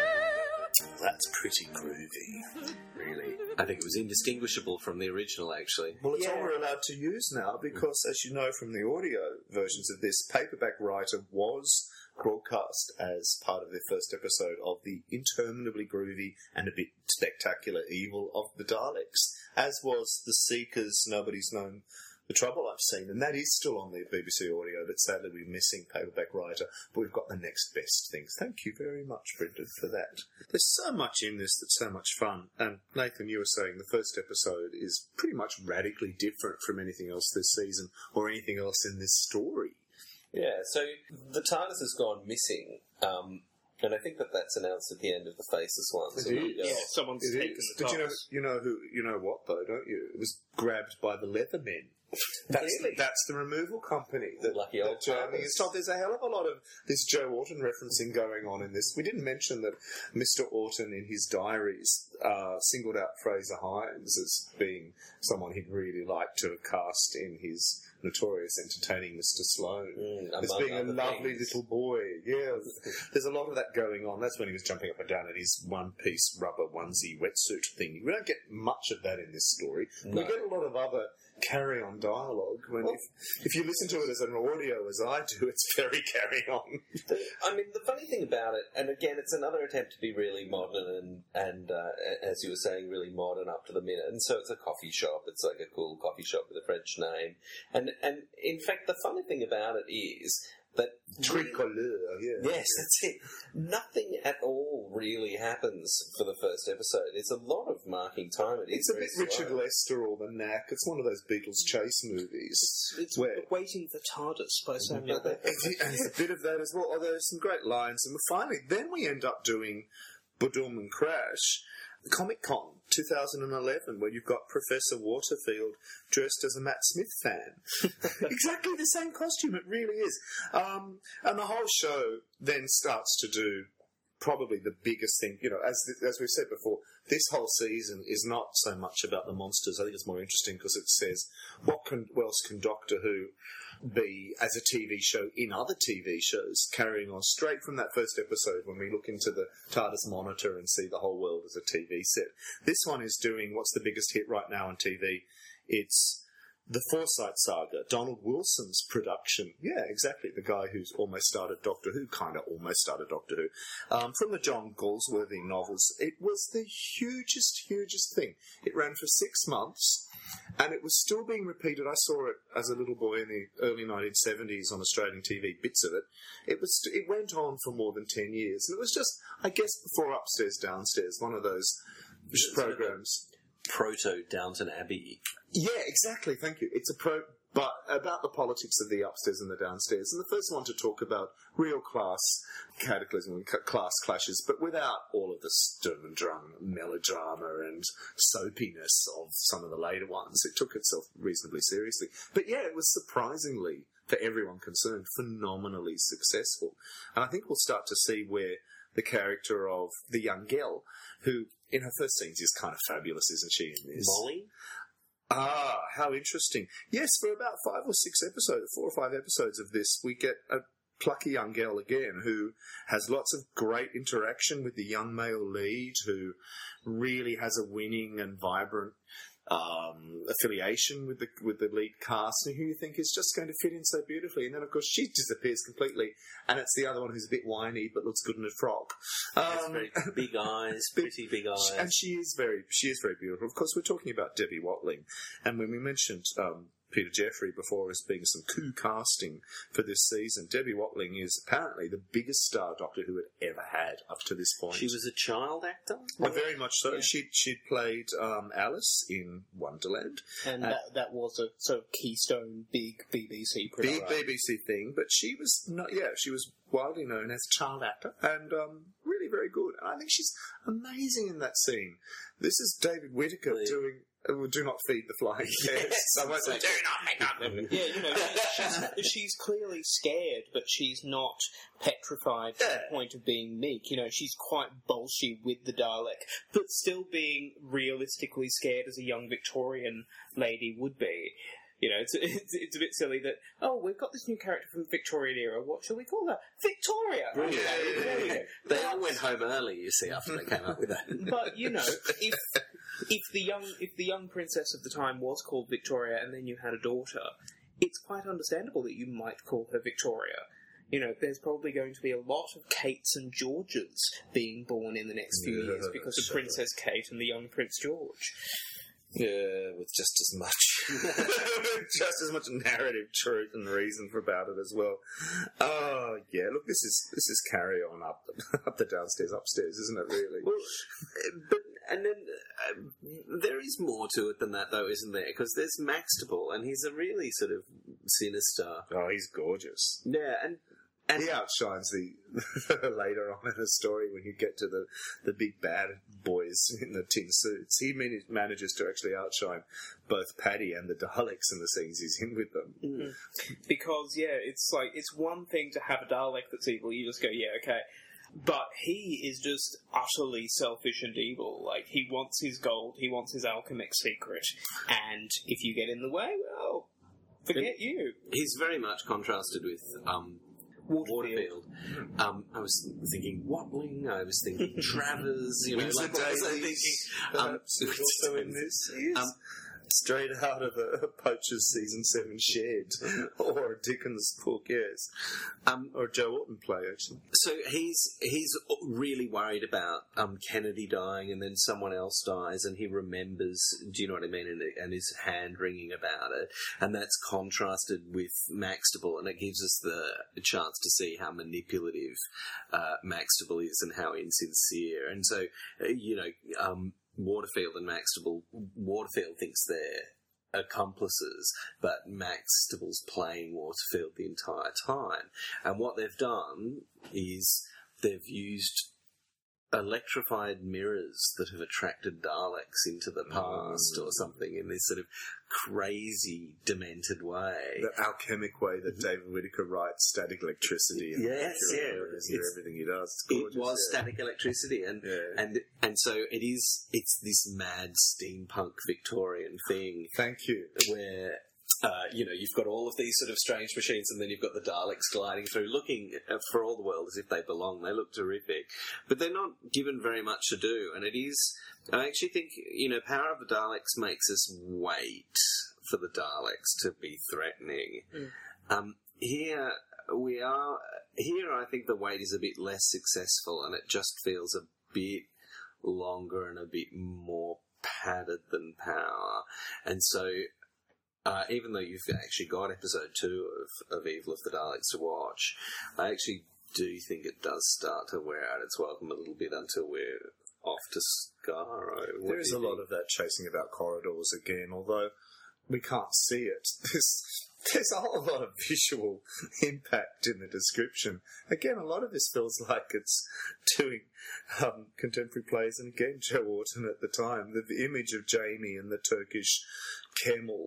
That's pretty groovy, really. I think it was indistinguishable from the original, actually. Well, it's Yeah. all we're allowed to use now because, as you know from the audio versions of this, Paperback Writer was broadcast as part of the first episode of the interminably groovy and a bit spectacular Evil of the Daleks, as was The Seekers, Nobody's Known the Trouble I've Seen, and that is still on the B B C audio, but sadly we're missing Paperback Writer, but we've got the next best things. Thank you very much, Brendan, for that. There's so much in this that's so much fun, and Nathan, you were saying the first episode is pretty much radically different from anything else this season, or anything else in this story. Yeah, so the TARDIS has gone missing, um, and I think that that's announced at the end of the Faces one. So It is. Yeah, someone's It taken is. the But you know, TARDIS. you know who, you know what though, don't you? It was grabbed by the Leathermen. That's Really? that's the removal company that, Lucky old that Jeremy TARDIS. is told. There's a hell of a lot of this Joe Orton referencing going on in this. We didn't mention that Mister Orton in his diaries uh, singled out Fraser Hines as being someone he'd really like to have cast in his notorious entertaining Mister Sloane. Mm, As among being a other lovely things. little boy. Yeah, there's a lot of that going on. That's when he was jumping up and down in his one-piece rubber onesie wetsuit thing. We don't get much of that in this story. No. We get a lot of other carry-on dialogue. When Well- if, if you listen to it as an audio, as I do, it's very carry-on. The, I mean, the funny thing about it, and again, it's another attempt to be really modern and, and uh, as you were saying, really modern up to the minute. And so it's a coffee shop. It's like a cool coffee shop with a French name. And and in fact, the funny thing about it is that Tricolore, yeah. yes, that's it. Nothing at all really happens for the first episode. It's a lot of marking time. It It's is a bit very Richard slow. Lester or The Knack. It's one of those Beatles chase movies. It's where Waiting for TARDIS by Samuel Beckett. and it's a bit of that as well. Oh, there's some great lines. And finally, then we end up doing Boom and Crash, Comic Con twenty eleven, where you've got Professor Waterfield dressed as a Matt Smith fan. Exactly the same costume, it really is. Um, and the whole show then starts to do probably the biggest thing, you know, as as we've said before, this whole season is not so much about the monsters. I think it's more interesting because it says, what can, what else can Doctor Who be as a T V show in other T V shows, carrying on straight from that first episode when we look into the TARDIS monitor and see the whole world as a T V set. This one is doing what's the biggest hit right now on T V. It's the Forsyte Saga, Donald Wilson's production. Yeah, exactly. The guy who's almost started Doctor Who, kind of almost started Doctor Who. Um, from the John Galsworthy novels, it was the hugest, hugest thing. It ran for six months. And it was still being repeated. I saw it as a little boy in the early nineteen seventies on Australian T V, bits of it. It was. It went on for more than ten years. And it was just, I guess, before Upstairs, Downstairs, one of those programs. Proto Downton Abbey. Yeah, exactly. Thank you. It's a pro, but about the politics of the upstairs and the downstairs. And the first one to talk about real class cataclysm and c- class clashes, but without all of the sturm and drum melodrama and soapiness of some of the later ones. It took itself reasonably seriously. But yeah, it was surprisingly for everyone concerned, phenomenally successful. And I think we'll start to see where the character of the young girl, who in her first scenes is kind of fabulous, isn't she, in this? Molly? Ah, how interesting. Yes, for about five or six episodes, four or five episodes of this, we get a plucky young girl again who has lots of great interaction with the young male lead, who really has a winning and vibrant um, affiliation with the with the lead cast, and who you think is just going to fit in so beautifully. And then, of course, she disappears completely, and it's the other one who's a bit whiny but looks good in a frock. Has Um, very big eyes, pretty big eyes. and she is very, she is very beautiful. Of course, we're talking about Debbie Watling, and when we mentioned um, Peter Jeffrey before as being some coup casting for this season, Debbie Watling is apparently the biggest star Doctor Who had ever had up to this point. She was a child actor? Uh, very much so. Yeah. She she played um, Alice in Wonderland. And Uh, that, that was a sort of keystone, big B B C Big production. B B C thing, but she was not. Yeah, she was widely known as a child actor, and um, really very good. And I think she's amazing in that scene. This is David Whittaker Yeah. doing. Uh, well, do not feed the flying ants. I won't say, do not make up. Yeah, you know, she's, she's clearly scared, but she's not petrified to Yeah. the point of being meek. You know, she's quite bolshy with the Dalek, but still being realistically scared as a young Victorian lady would be. You know, it's, it's it's a bit silly that, oh, we've got this new character from the Victorian era. What shall we call her? Victoria! Okay, Yeah. there we go. They all went home early, you see, after they came up with that. But you know, if if the young if the young princess of the time was called Victoria, and then you had a daughter, it's quite understandable that you might call her Victoria. You know, there's probably going to be a lot of Kates and Georges being born in the next few Yeah, years because of sure. Princess Kate and the young Prince George. Yeah, with just as much, just as much narrative truth and reason for about it as well. Oh yeah, look, this is this is carry on up up the downstairs, upstairs, isn't it? Really? Well, uh, but and then um, there is more to it than that, though, isn't there? Because there's Maxtable, and he's a really sort of sinister. Oh, he's gorgeous. Yeah, and and He outshines the later on in the story when you get to the, the big bad boys in the tin suits. He man- manages to actually outshine both Paddy and the Daleks in the scenes he's in with them. Because yeah, it's like it's one thing to have a Dalek that's evil. You just go, yeah, okay. But he is just utterly selfish and evil. Like, he wants his gold, he wants his alchemic secret, and if you get in the way, well, forget you. he's very much contrasted with um, Waterfield. Waterfield. Um, I was thinking Watling. I was thinking Travers. You know, Winsor like, what was I Davies, thinking? Um, perhaps, is also in this. He is Um, straight out of a, a Poacher's season seven shed, or a Dickens book, yes, um, or a Joe Orton play actually. So he's he's really worried about um, Kennedy dying, and then someone else dies, and he remembers. Do you know what I mean? And, and his hand wringing about it, and that's contrasted with Maxtable, and it gives us the chance to see how manipulative uh, Maxtable is and how insincere. And so, uh, you know, um, Waterfield and Maxtable. Waterfield thinks they're accomplices, but Maxtable's playing Waterfield the entire time. And what they've done is they've used electrified mirrors that have attracted Daleks into the past or something in this sort of crazy, demented way. The alchemic way that David Whittaker writes static electricity. And Yes, yeah. It's, It's- everything he does. It's It gorgeous, was yeah. static electricity, and Yeah. and and so it is. It's this mad steampunk Victorian thing Thank you. where uh, you know you've got all of these sort of strange machines, and then you've got the Daleks gliding through, looking uh, for all the world as if they belong. They look terrific, but they're not given very much to do. And it is. I actually think you know, Power of the Daleks makes us wait for the Daleks to be threatening. Mm. Um, here we are. Here, I think the wait is a bit less successful, and it just feels a bit longer and a bit more padded than Power. And so, uh, even though you've actually got episode two of, of Evil of the Daleks to watch, I actually do think it does start to wear out its welcome a little bit until we're off to Skaro. What There is do a you lot think? of that chasing about corridors again, although we can't see it. There's, there's a whole lot of visual impact in the description. Again, a lot of this feels like it's doing um, contemporary plays, and again, Joe Orton at the time. The, the image of Jamie and the Turkish camel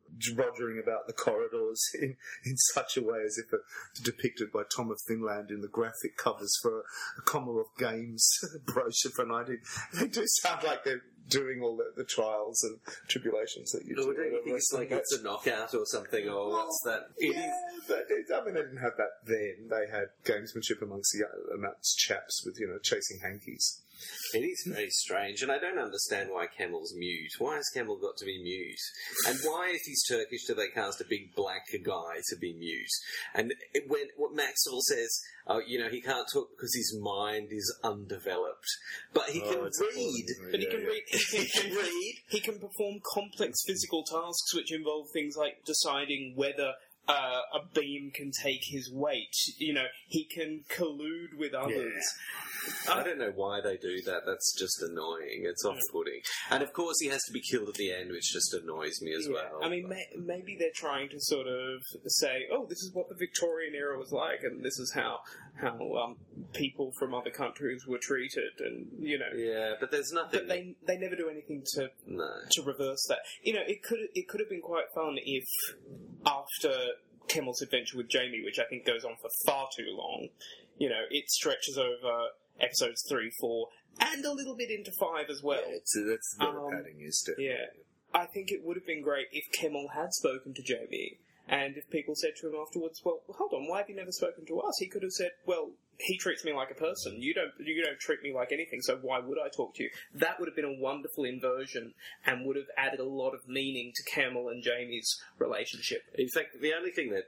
rogering about the corridors in, in such a way as if it, depicted by Tom of Finland in the graphic covers for a, a Commonwealth Games brochure for nineteen. They do sound like they're doing all the, the trials and tribulations that you No, do. don't you think it's like it's a knockout or something, or what's that? It Yeah, is. but it, I mean, they didn't have that then. They had gamesmanship amongst the amongst chaps with, you know, chasing hankies. It is very strange, and I don't understand why Camel's mute. Why has Camel got to be mute? And why, if he's Turkish, do they cast a big black guy to be mute? And it, when what Maxwell says, oh, you know, he can't talk because his mind is undeveloped, but he Oh, can it's read. appalling. But he Yeah, can yeah. read. He can, He can read. He can perform complex physical tasks, which involve things like deciding whether uh, a beam can take his weight. You know, he can collude with others. I don't know why they do that. That's just annoying. It's off-putting. And of course, he has to be killed at the end, which just annoys me as Yeah. well. I mean, may, maybe they're trying to sort of say, "Oh, this is what the Victorian era was like, and this is how how um, people from other countries were treated," and you know. yeah, but there's nothing. But they they never do anything to no. to reverse that. You know, it could it could have been quite fun if after Kemel's adventure with Jamie, which I think goes on for far too long, you know, it stretches over episodes three, four, and a little bit into five as well. Yeah, it's, that's the Um, padding is definitely. Yeah. I think it would have been great if Kemel had spoken to Jamie, and if people said to him afterwards, "Well, hold on, why have you never spoken to us?" He could have said, "Well, he treats me like a person. You don't, you don't treat me like anything. So why would I talk to you?" That would have been a wonderful inversion, and would have added a lot of meaning to Kemel and Jamie's relationship. In fact, the only thing that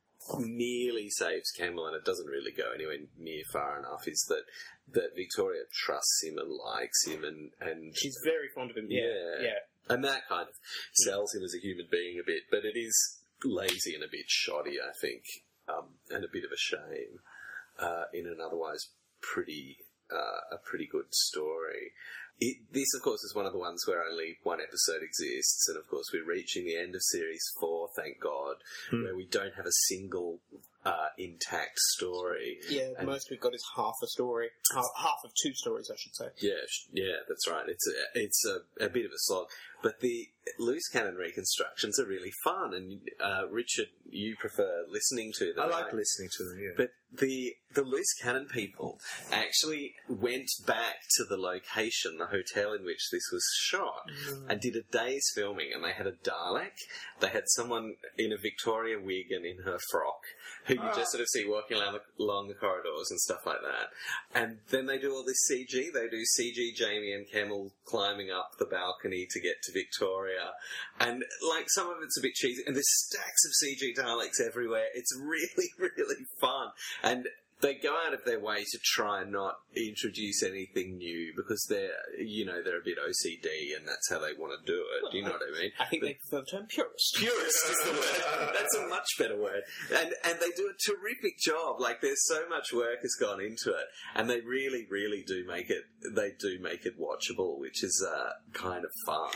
nearly saves Camel, and it doesn't really go anywhere near far enough, is that that Victoria trusts him and likes him, and and She's very fond of him. Yeah, Yeah. yeah. and that kind of sells him as a human being a bit. But it is lazy and a bit shoddy, I think, um, and a bit of a shame uh, in an otherwise pretty uh, a pretty good story. It, this, of course, is one of the ones where only one episode exists, and of course we're reaching the end of series four, thank God, Hmm. where we don't have a single uh, intact story. Yeah, the And- most we've got is half a story, half, half of two stories, I should say. Yeah, sh- yeah, that's right. It's a, it's a, a bit of a slog, but the loose cannon reconstructions are really fun. And uh, Richard, you prefer listening to them. I like right? listening to them, yeah. But the the loose cannon people actually went back to the location, the hotel in which this was shot, and did a day's filming. And they had a Dalek. They had someone in a Victoria wig and in her frock, who you just sort of see walking along the, along the corridors and stuff like that. And then they do all this C G. They do C G Jamie and Camel climbing up the balcony to get to Victoria. And, like, some of it's a bit cheesy. And there's stacks of C G Daleks everywhere. It's really, really fun. And they go out of their way to try and not introduce anything new because they're, you know, they're a bit O C D and that's how they want to do it. Do you know what I mean? I think they prefer the term purist. Purist is the word. That's a much better word. And and they do a terrific job. Like, there's so much work has gone into it, and they really, really do make it. They do make it watchable, which is uh, kind of fun.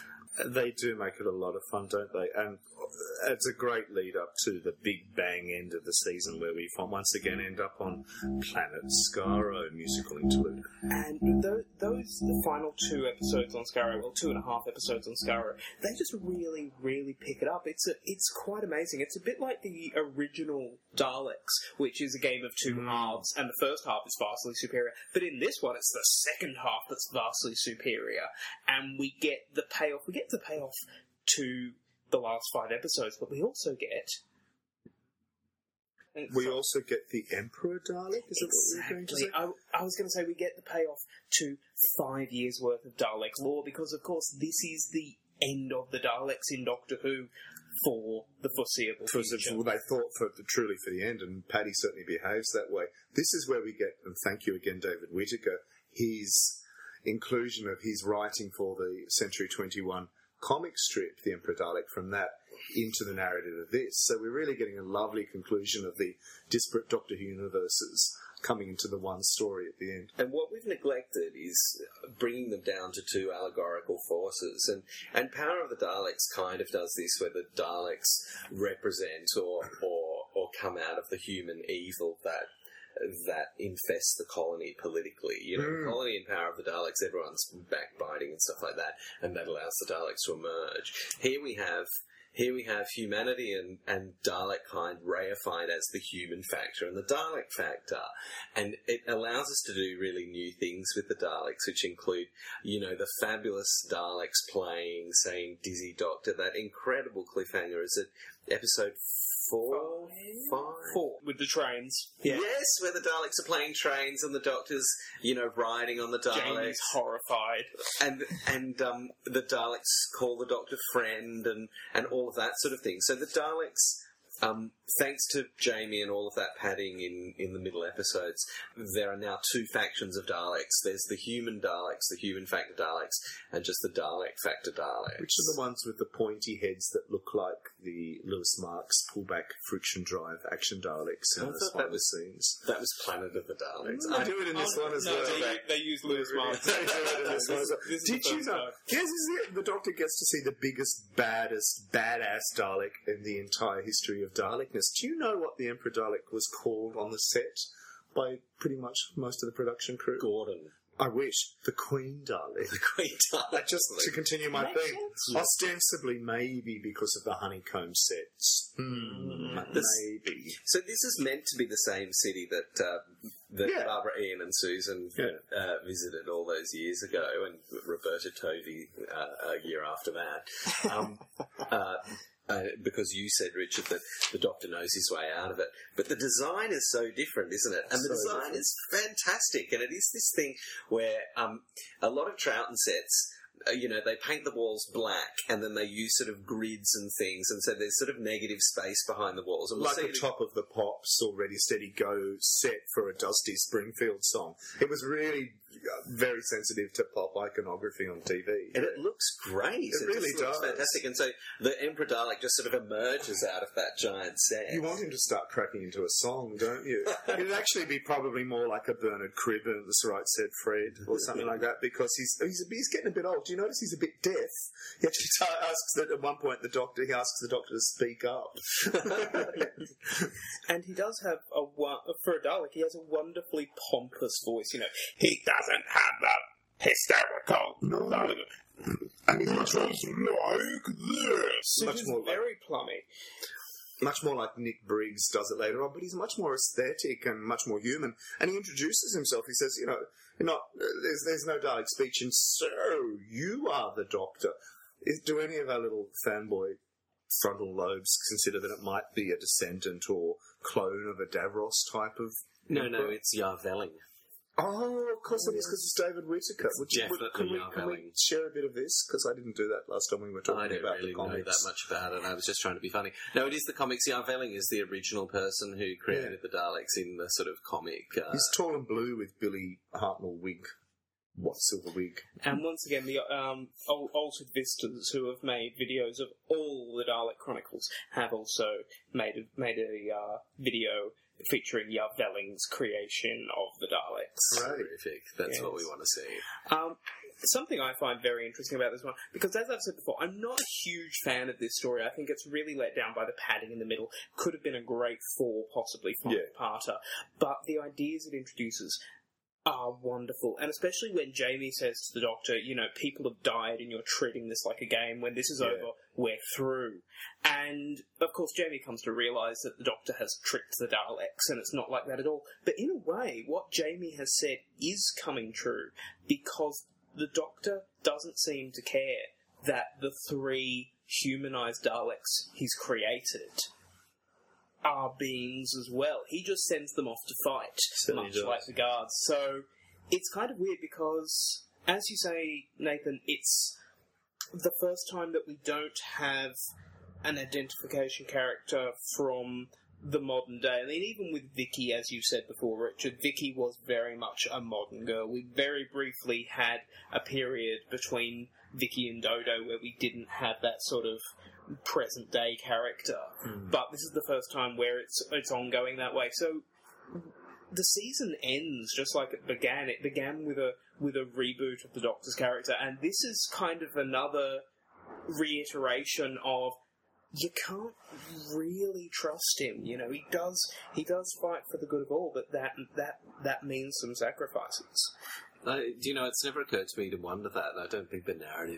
They do make it a lot of fun, don't they? And it's a great lead up to the big bang end of the season where we once again end up on Planet Skaro musical interlude. And th- those, the final two episodes on Skaro, well, two and a half episodes on Skaro, they just really, really pick it up. It's a, it's quite amazing. It's a bit like the original Daleks, which is a game of two halves, and the first half is vastly superior. But in this one, it's the second half that's vastly superior, and we get the payoff. We get the payoff to the last five episodes, but we also get. We also get the Emperor Dalek, is that what you're going to say? Exactly. I, I was going to say we get the payoff to five years' worth of Dalek lore, because, of course, this is the end of the Daleks in Doctor Who for the foreseeable For, future. well, they thought for truly for the end, and Paddy certainly behaves that way. This is where we get, and thank you again, David Whittaker, his inclusion of his writing for the Century twenty-one comic strip, The Emperor Dalek, from that into the narrative of this. So we're really getting a lovely conclusion of the disparate Doctor Who universes coming into the one story at the end. And what we've neglected is bringing them down to two allegorical forces. And, and Power of the Daleks kind of does this, where the Daleks represent or, or, or come out of the human evil that that infests the colony politically. You know, Mm. the colony in Power of the Daleks, everyone's backbiting and stuff like that, and that allows the Daleks to emerge. Here we have here we have humanity and, and Dalek kind reified as the human factor and the Dalek factor. And it allows us to do really new things with the Daleks, which include, you know, the fabulous Daleks playing, saying Dizzy Doctor, that incredible cliffhanger. Is it episode four? Five? Four, with the trains. Yes, where the Daleks are playing trains and the Doctor's, you know, riding on the Daleks. Jamie's horrified. And and um, the Daleks call the Doctor friend and, and all of that sort of thing. So the Daleks, um, thanks to Jamie and all of that padding in, in the middle episodes, there are now two factions of Daleks. There's the human Daleks, the human factor Daleks, and just the Dalek factor Daleks. Which are the ones with the pointy heads that look like the Lewis Marks pullback friction drive action Daleks in I the thought that Spider was- scenes? That was Planet of the Daleks. They do it in this Oh, one as no, well. they, they use Lewis Marks. They do it in this one as well. This is Did the you first know? time. Yes, this is it. The Doctor gets to see the biggest, baddest, badass Dalek in the entire history of Dalekness. Do you know what the Emperor Dalek was called on the set by pretty much most of the production crew? Gordon. I wish. The Queen Dalek. The Queen Dalek. Just to continue my Makes theme, sense. ostensibly maybe because of the honeycomb sets. Hmm, This- maybe. So this is meant to be the same city that uh, that Yeah. Barbara, Ian, and Susan Yeah. uh, visited all those years ago, and Roberta Tovey uh, a year after that. Um, uh, uh, because you said, Richard, that the Doctor knows his way out of it. But the design is so different, isn't it? And the So design different. is fantastic. And it is this thing where um, a lot of Troughton sets, uh, you know, they paint the walls black and then they use sort of grids and things. And so there's sort of negative space behind the walls. And we'll Like see the it- top of the Pops or Ready Steady Go set for a Dusty Springfield song. It was really uh, very sensitive to pop iconography on T V. And it looks great. It, really just looks does. fantastic. And so the Emperor Dalek just sort of emerges out of that giant set. You want him to start cracking into a song, don't you? It'd actually be probably more like a Bernard Cribbin, That's Right Said Fred, or something like that, because he's he's, he's getting a bit old. Do you notice he's a bit deaf? He actually t- asks that at one point the doctor he asks the doctor to speak up. And he does have a wo- for a Dalek. He has a wonderfully pompous voice. You know, he doesn't have that hysterical. No. And he just like this. Much Much more like very plummy. much more like Nick Briggs does it later on, but he's much more aesthetic and much more human. And he introduces himself. He says, you know, you're not, there's, there's no Dalek speech, and so you are the Doctor. Is, do any of our little fanboy frontal lobes consider that it might be a descendant or clone of a Davros type of... No, no, it's Yarvelling. Oh, of course it is, because it's David Whittaker. Would you, would, Definitely can, we, can we Yarvelling. share a bit of this? Because I didn't do that last time we were talking I don't about really the know comics. that much about it. I was just trying to be funny. No, it is the comics. Yarvelling is the original person who created the Daleks in the sort of comic. Uh, He's tall and blue with Billy Hartnell wig. What silver wig? And once again, the um, Al- Altered Vistas, who have made videos of all the Dalek Chronicles, have also made a, made a uh, video featuring Yarvelling's creation of the Daleks. Right. terrific. That's Yes. what we want to see. Um, something I find very interesting about this one, because as I've said before, I'm not a huge fan of this story. I think it's really let down by the padding in the middle. Could have been a great four, possibly five-parter. But the ideas it introduces are wonderful. And especially when Jamie says to the Doctor, you know, people have died and you're treating this like a game. When this is Yeah. over, we're through. And, of course, Jamie comes to realise that the Doctor has tricked the Daleks, and it's not like that at all. But in a way, what Jamie has said is coming true, because the Doctor doesn't seem to care that the three humanised Daleks he's created are beings as well. He just sends them off to fight, Certainly much does. like the guards. So it's kind of weird because, as you say, Nathan, it's the first time that we don't have an identification character from the modern day. I mean, even with Vicky, as you said before, Richard, Vicky was very much a modern girl. We very briefly had a period between Vicky and Dodo where we didn't have that sort of present day character. But this is the first time where it's it's ongoing that way. So the season ends just like it began. It began with a with a reboot of the Doctor's character, and this is kind of another reiteration of you can't really trust him. You know, he does he does fight for the good of all, but that that that means some sacrifices. I, do you know, it's never occurred to me to wonder that. I don't think the narrative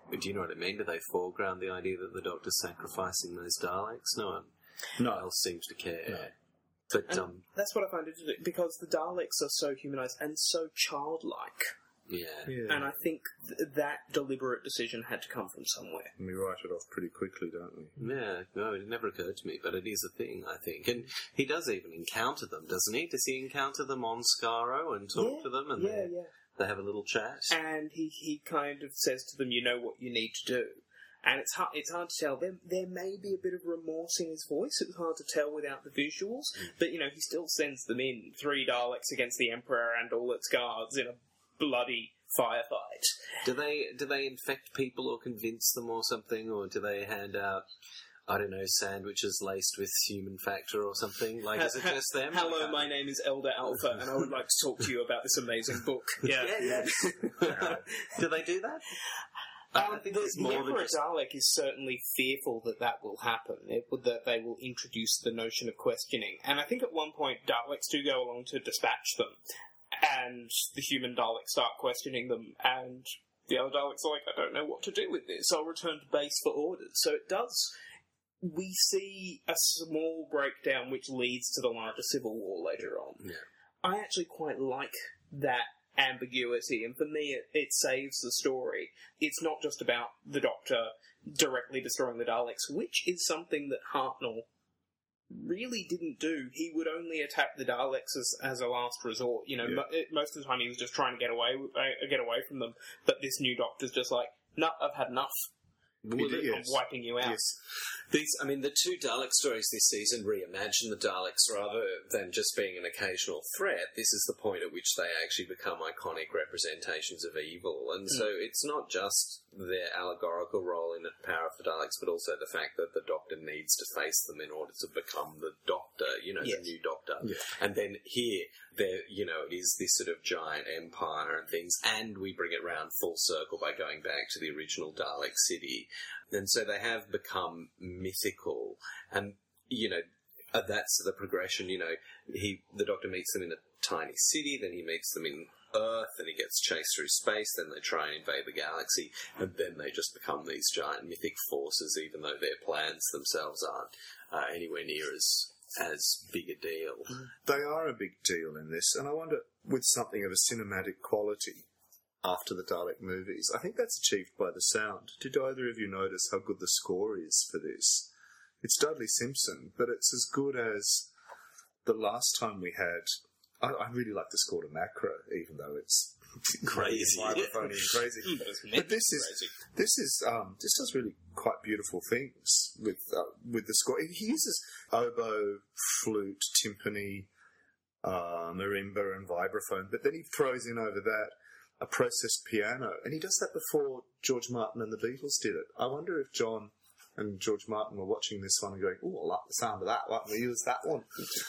do you know what I mean? Do they foreground the idea that the Doctor's sacrificing those Daleks? No one No. else seems to care. No. But, And um, that's what I find interesting, because the Daleks are so humanised and so childlike. yeah. Yeah. And I think th- that deliberate decision had to come from somewhere. And we write it off pretty quickly, don't we? Yeah, no, it never occurred to me, but it is a thing, I think. And he does even encounter them, doesn't he? Does he encounter them on Skaro and talk Yeah, to them? And Yeah, they, yeah. they have a little chat? And he, he kind of says to them, you know what you need to do. And it's hard, it's hard to tell. There, there may be a bit of remorse in his voice. It's hard to tell without the visuals. But, you know, he still sends them in, three Daleks against the Emperor and all its guards in a bloody firefight. Do they do they infect people or convince them or something? Or do they hand out, I don't know, sandwiches laced with human factor or something? Like, is it Ha- just them? Hello, my name is Elder Alpha, and I would like to talk to you about this amazing book. Yeah. Yeah, yeah. Do they do that? Um, I think the, it's the more than Emperor just... Dalek is certainly fearful that that will happen, it, that they will introduce the notion of questioning. And I think at one point Daleks do go along to dispatch them, and the human Daleks start questioning them, and the other Daleks are like, I don't know what to do with this, I'll return to base for orders. So it does... We see a small breakdown which leads to the larger civil war later on. Yeah. I actually quite like that ambiguity, and for me it, it saves the story. It's not just about the Doctor directly destroying the Daleks, which is something that Hartnell really didn't do. He would only attack the Daleks as, as a last resort. You know, Yeah. mo- it, most of the time he was just trying to get away uh, get away from them, but this new Doctor's just like, no, I've had enough. Well, He did, it- I'm yes. wiping you out. Yes. These, I mean, the two Dalek stories this season reimagine the Daleks rather than just being an occasional threat. This is the point at which they actually become iconic representations of evil. And so it's not just their allegorical role in the power of the Daleks, but also the fact that the Doctor needs to face them in order to become the Doctor, you know, Yes. the new Doctor. Yeah. And then here, there, you know, it is this sort of giant empire and things, and we bring it round full circle by going back to the original Dalek city. And so they have become mythical, and, you know, uh, that's the progression. You know, he, the Doctor meets them in a tiny city, then he meets them in Earth, and he gets chased through space, then they try and invade the galaxy, and then they just become these giant mythic forces, even though their plans themselves aren't uh, anywhere near as as big a deal. They are a big deal in this, and I wonder, with something of a cinematic quality after the Dalek movies, I think that's achieved by the sound. Did either of you notice how good the score is for this? It's Dudley Simpson, but it's as good as the last time we had... I, I really like the score to Macro, even though it's Crazy. microphone and crazy. Mm, but it's But meant to this be is crazy. this is um, this does really quite beautiful things with uh, with the score. He uses oboe, flute, timpani, uh, marimba, and vibraphone, but then he throws in over that a processed piano, and he does that before George Martin and the Beatles did it. I wonder if John and George Martin were watching this one and going, "Oh, I like the sound of that. Why don't we use that one?"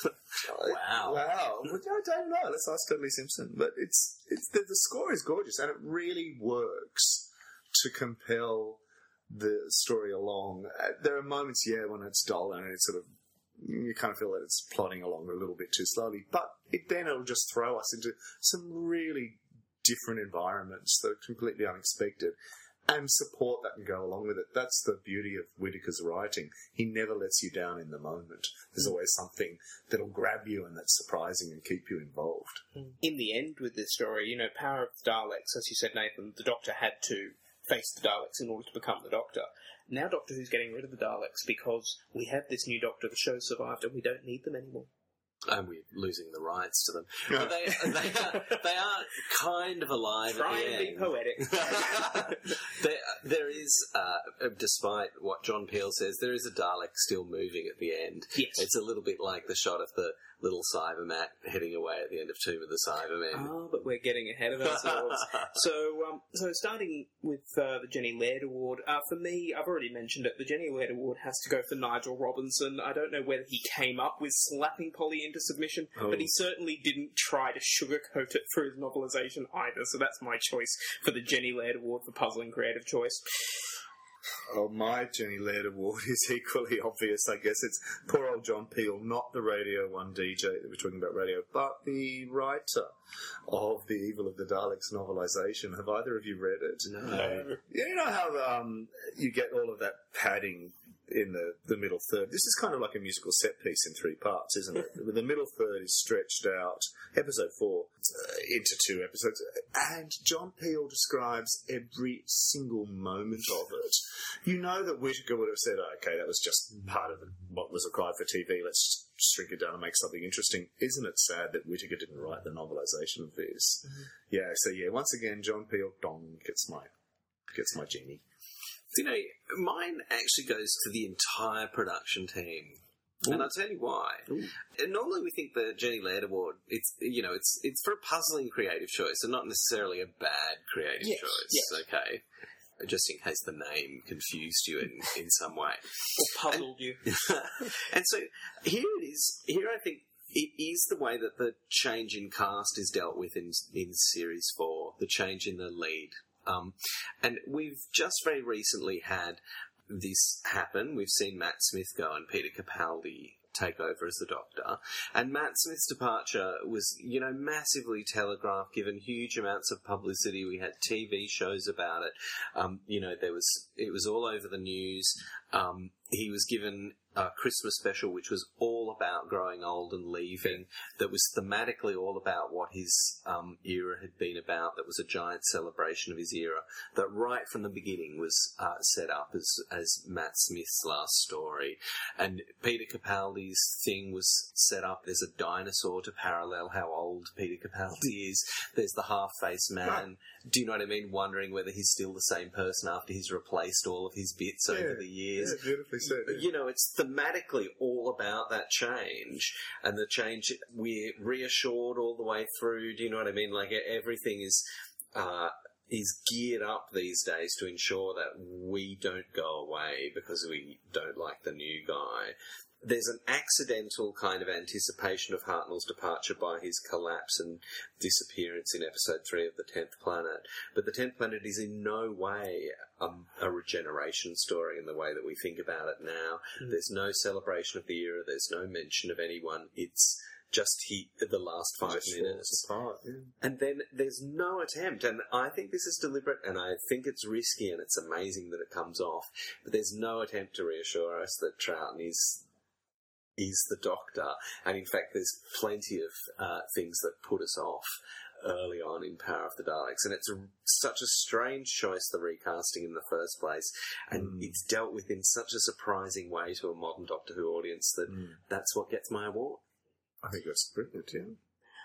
Wow. Wow. Well, I don't know. Let's ask Dudley Simpson. But it's it's the, the score is gorgeous, and it really works to compel the story along. Uh, there are moments, yeah, when it's dull and it's sort of you kind of feel that it's plodding along a little bit too slowly. But it, then it'll just throw us into some really different environments that are completely unexpected. And support that and go along with it. That's the beauty of Whittaker's writing. He never lets you down in the moment. There's always something that'll grab you and that's surprising and keep you involved. In the end with this story, you know, Power of the Daleks, as you said, Nathan, the Doctor had to face the Daleks in order to become the Doctor. Now Doctor Who's getting rid of the Daleks because we have this new Doctor, the show survived, and we don't need them anymore. And we're losing the rights to them. But they, they, are, they are kind of alive Try at the and be end. poetic. there, there is, uh, despite what John Peel says, there is a Dalek still moving at the end. Yes. It's a little bit like the shot of the little Cybermat heading away at the end of Tomb of the Cybermen. Oh, but we're getting ahead of ourselves. so, um, so starting with uh, the Jenny Laird Award, uh, for me, I've already mentioned it, the Jenny Laird Award has to go for Nigel Robinson. I don't know whether he came up with slapping Polly into submission, Oh. but he certainly didn't try to sugarcoat it for his novelisation either, so that's my choice for the Jenny Laird Award for Puzzling Creative Choice. Oh, my Jenny Laird award is equally obvious, I guess. It's poor old John Peel, not the Radio one D J that we're talking about radio, but the writer of The Evil of the Daleks novelisation. Have either of you read it? No. You know how um, you get all of that padding in the, the middle third? This is kind of like a musical set piece in three parts, isn't it? The middle third is stretched out, episode four, uh, into two episodes, and John Peel describes every single moment of it. You know that Whittaker would have said, oh, okay, that was just part of what was required for T V, let's shrink it down and make something interesting. Isn't it sad that Whittaker didn't write the novelisation of this? Mm-hmm. Yeah, so yeah, once again, John Peel, dong, gets my, gets my genie. You know, mine actually goes to the entire production team. Ooh. And I'll tell you why. Ooh. Normally we think the Jenny Laird Award, it's, you know, it's it's for a puzzling creative choice and not necessarily a bad creative yes. choice. Yes. Okay. Just in case the name confused you in, in some way. Or puzzled and, you. And so here it is. Here I think it is the way that the change in cast is dealt with in in Series four, the change in the lead. Um, and we've just very recently had this happen. We've seen Matt Smith go and Peter Capaldi take over as the Doctor. And Matt Smith's departure was, you know, massively telegraphed, given huge amounts of publicity. We had T V shows about it. Um, you know, there was it was all over the news. Um, he was given a Christmas special which was all about growing old and leaving, that was thematically all about what his um, era had been about, that was a giant celebration of his era, that right from the beginning was uh, set up as, as Matt Smith's last story. And Peter Capaldi's thing was set up as a dinosaur to parallel how old Peter Capaldi is. There's the half-faced man, do you know what I mean, wondering whether he's still the same person after he's replaced all of his bits yeah, over the years. Yeah, beautifully said. Yeah. You know, it's thematically all about that change, and the change, we're reassured all the way through. Do you know what I mean? Like, everything is uh, is geared up these days to ensure that we don't go away because we don't like the new guy. There's an accidental kind of anticipation of Hartnell's departure by his collapse and disappearance in episode three of The Tenth Planet. But The Tenth Planet is in no way um, a regeneration story in the way that we think about it now. Mm. There's no celebration of the era. There's no mention of anyone. It's just he, the last five minutes. Apart, yeah. And then there's no attempt, and I think this is deliberate, and I think it's risky, and it's amazing that it comes off, but there's no attempt to reassure us that Troughton is is the Doctor, and in fact there's plenty of uh, things that put us off early on in Power of the Daleks, and it's a, such a strange choice, the recasting in the first place, and mm. it's dealt with in such a surprising way to a modern Doctor Who audience that mm. that's what gets my award. I think that's brilliant, yeah.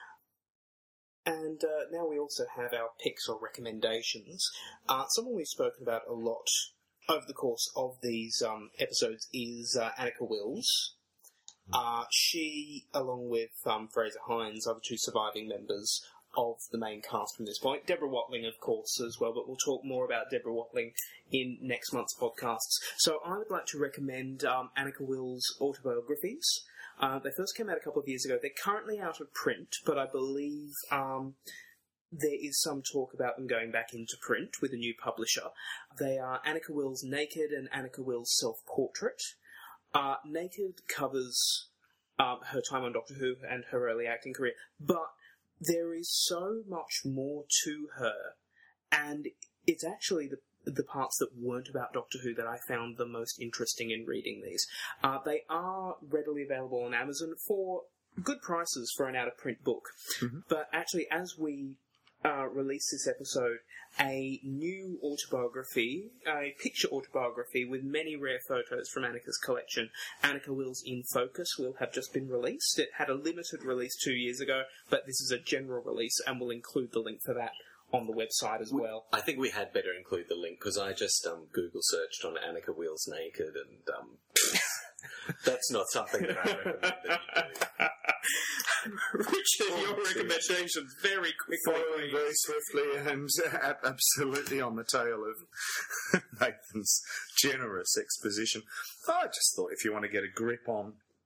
And uh, now we also have our picks or recommendations. Uh, someone we've spoken about a lot over the course of these um, episodes is uh, Annika Wills. Uh, she, along with um, Fraser Hines, are the two surviving members of the main cast from this point. Deborah Watling, of course, as well, but we'll talk more about Deborah Watling in next month's podcasts. So I would like to recommend um, Annika Wills' autobiographies. Uh, they first came out a couple of years ago. They're currently out of print, but I believe um, there is some talk about them going back into print with a new publisher. They are Annika Wills Naked and Annika Wills Self-Portrait. Uh, Naked covers um, her time on Doctor Who and her early acting career, but there is so much more to her, and it's actually the the parts that weren't about Doctor Who that I found the most interesting in reading these. Uh, they are readily available on Amazon for good prices for an out-of-print book, mm-hmm. but actually, as we uh, release this episode, a new autobiography, a picture autobiography with many rare photos from Annika's collection, Annika Wills in Focus, will have just been released. It had a limited release two years ago, but this is a general release, and we'll include the link for that on the website as well. I think we had better include the link, because I just um, Google searched on Annika Wills Naked, and um, that's not something that I recommend that you do. Richard, your recommendations very quickly. Following very swiftly and absolutely on the tail of Nathan's generous exposition. I just thought if you want to get a grip on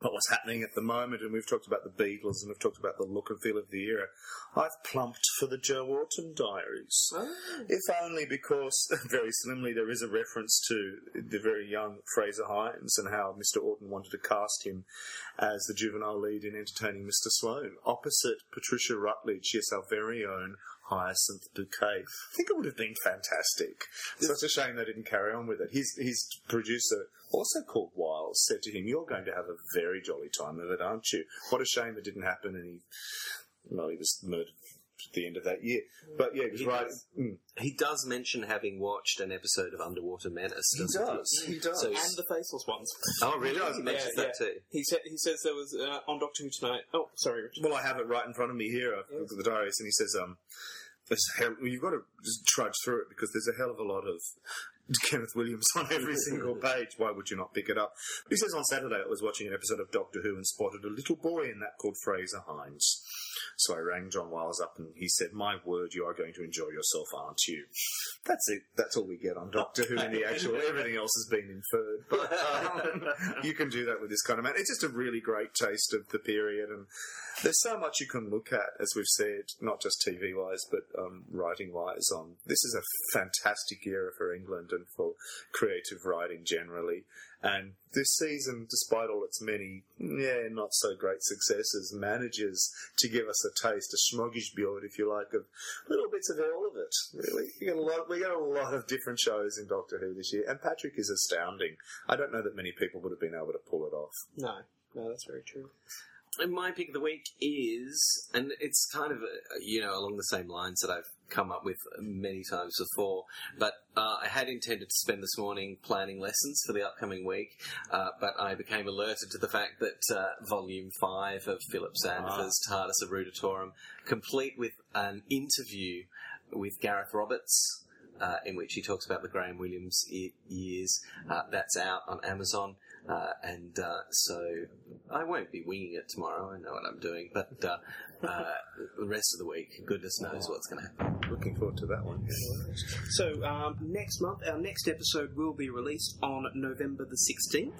But what's happening at the moment, and we've talked about the Beatles and we've talked about the look and feel of the era, I've plumped for the Joe Orton Diaries. Oh. If only because, very slimly, there is a reference to the very young Fraser Hines and how Mister Orton wanted to cast him as the juvenile lead in Entertaining Mister Sloane, opposite Patricia Rutledge, yes, our very own Hyacinth Bouquet. I think it would have been fantastic. Such a shame they didn't carry on with it. His, his producer, also called Wiles, said to him, "You're going to have a very jolly time of it, aren't you?" What a shame it didn't happen, and he, well, he was murdered at the end of that year. But yeah, he was He right. does. Mm. He does mention having watched an episode of Underwater Menace. He doesn't does. He does. So- And the faceless ones. Oh, really? does, He mentions yeah, that too. He said he says there was uh, on Doctor Who tonight. Oh, sorry, Richard. Well, I have it right in front of me here. I've looked at the diaries, and he says, um, there's hell, well, you've got to just trudge through it because there's a hell of a lot of Kenneth Williams on every single page. Why would you not pick it up? He says on Saturday I was watching an episode of Doctor Who and spotted a little boy in that called Fraser Hines. So I rang John Wiles up and he said, "My word, you are going to enjoy yourself, aren't you?" That's it. That's all we get on Doctor Who in the actual. Everything else has been inferred. But um, you can do that with this kind of man. It's just a really great taste of the period, and there's so much you can look at, as we've said, not just T V-wise, but um, writing-wise. Um, this is a fantastic era for England and for creative writing generally. And this season, despite all its many, yeah, not so great successes, manages to give us a taste, a smorgasbord, if you like, of little bits of all of it. Really, we get a lot. We get a lot of different shows in Doctor Who this year, and Patrick is astounding. I don't know that many people would have been able to pull it off. No, no, that's very true. And my pick of the week is, and it's kind of, uh, you know, along the same lines that I've come up with many times before, but uh, I had intended to spend this morning planning lessons for the upcoming week, uh, but I became alerted to the fact that uh, Volume five of Philip Sandford's TARDIS Eruditorum, complete with an interview with Gareth Roberts, uh, in which he talks about the Graham Williams e- years, uh, that's out on Amazon. Uh, and uh, so I won't be winging it tomorrow. I know what I'm doing, but uh, uh, the rest of the week, goodness knows what's going to happen. Looking forward to that one. So um, next month, our next episode will be released on November the sixteenth.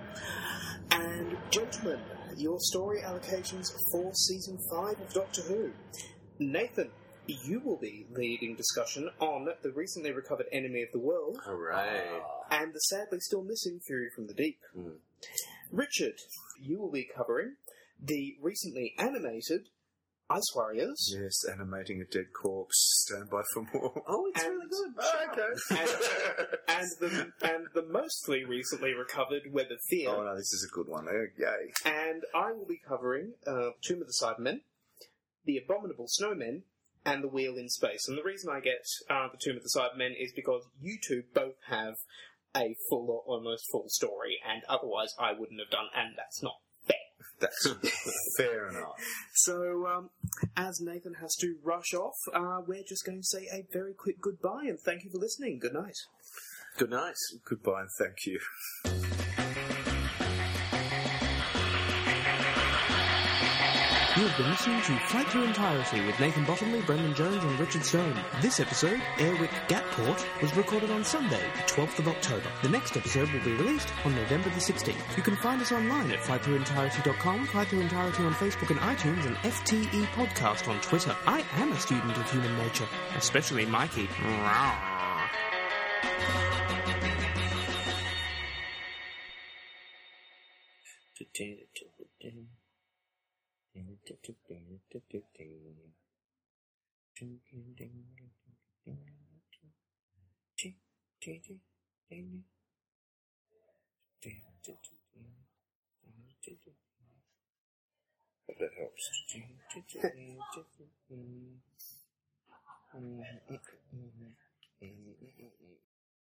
And gentlemen, your story allocations for season five of Doctor Who. Nathan, you will be leading discussion on the recently recovered Enemy of the World All right. and the sadly still missing Fury from the Deep. Mm. Richard, you will be covering the recently animated Ice Warriors. Yes, animating a dead corpse. Stand by for more. Oh, it's And- really good. Oh, okay. and the and the mostly recently recovered Web of Fear. Oh no, this is a good one. Oh, yay! And I will be covering uh, Tomb of the Cybermen, The Abominable Snowmen, and The Wheel in Space. And the reason I get uh, the Tomb of the Cybermen is because you two both have a full or almost full story, and otherwise I wouldn't have done, and that's not fair. That's fair enough. So, um, as Nathan has to rush off, uh, we're just going to say a very quick goodbye, and thank you for listening. Good night. Good night. Goodbye and thank you. You have been listening to Flight Through Entirety with Nathan Bottomley, Brendan Jones and Richard Stone. This episode, Airwick Gatport, was recorded on Sunday, the twelfth of October. The next episode will be released on November the sixteenth. You can find us online at flight through entirety dot com, Flight Through Entirety on Facebook and iTunes, and F T E Podcast on Twitter. I am a student of human nature, especially Mikey. Hope that helps.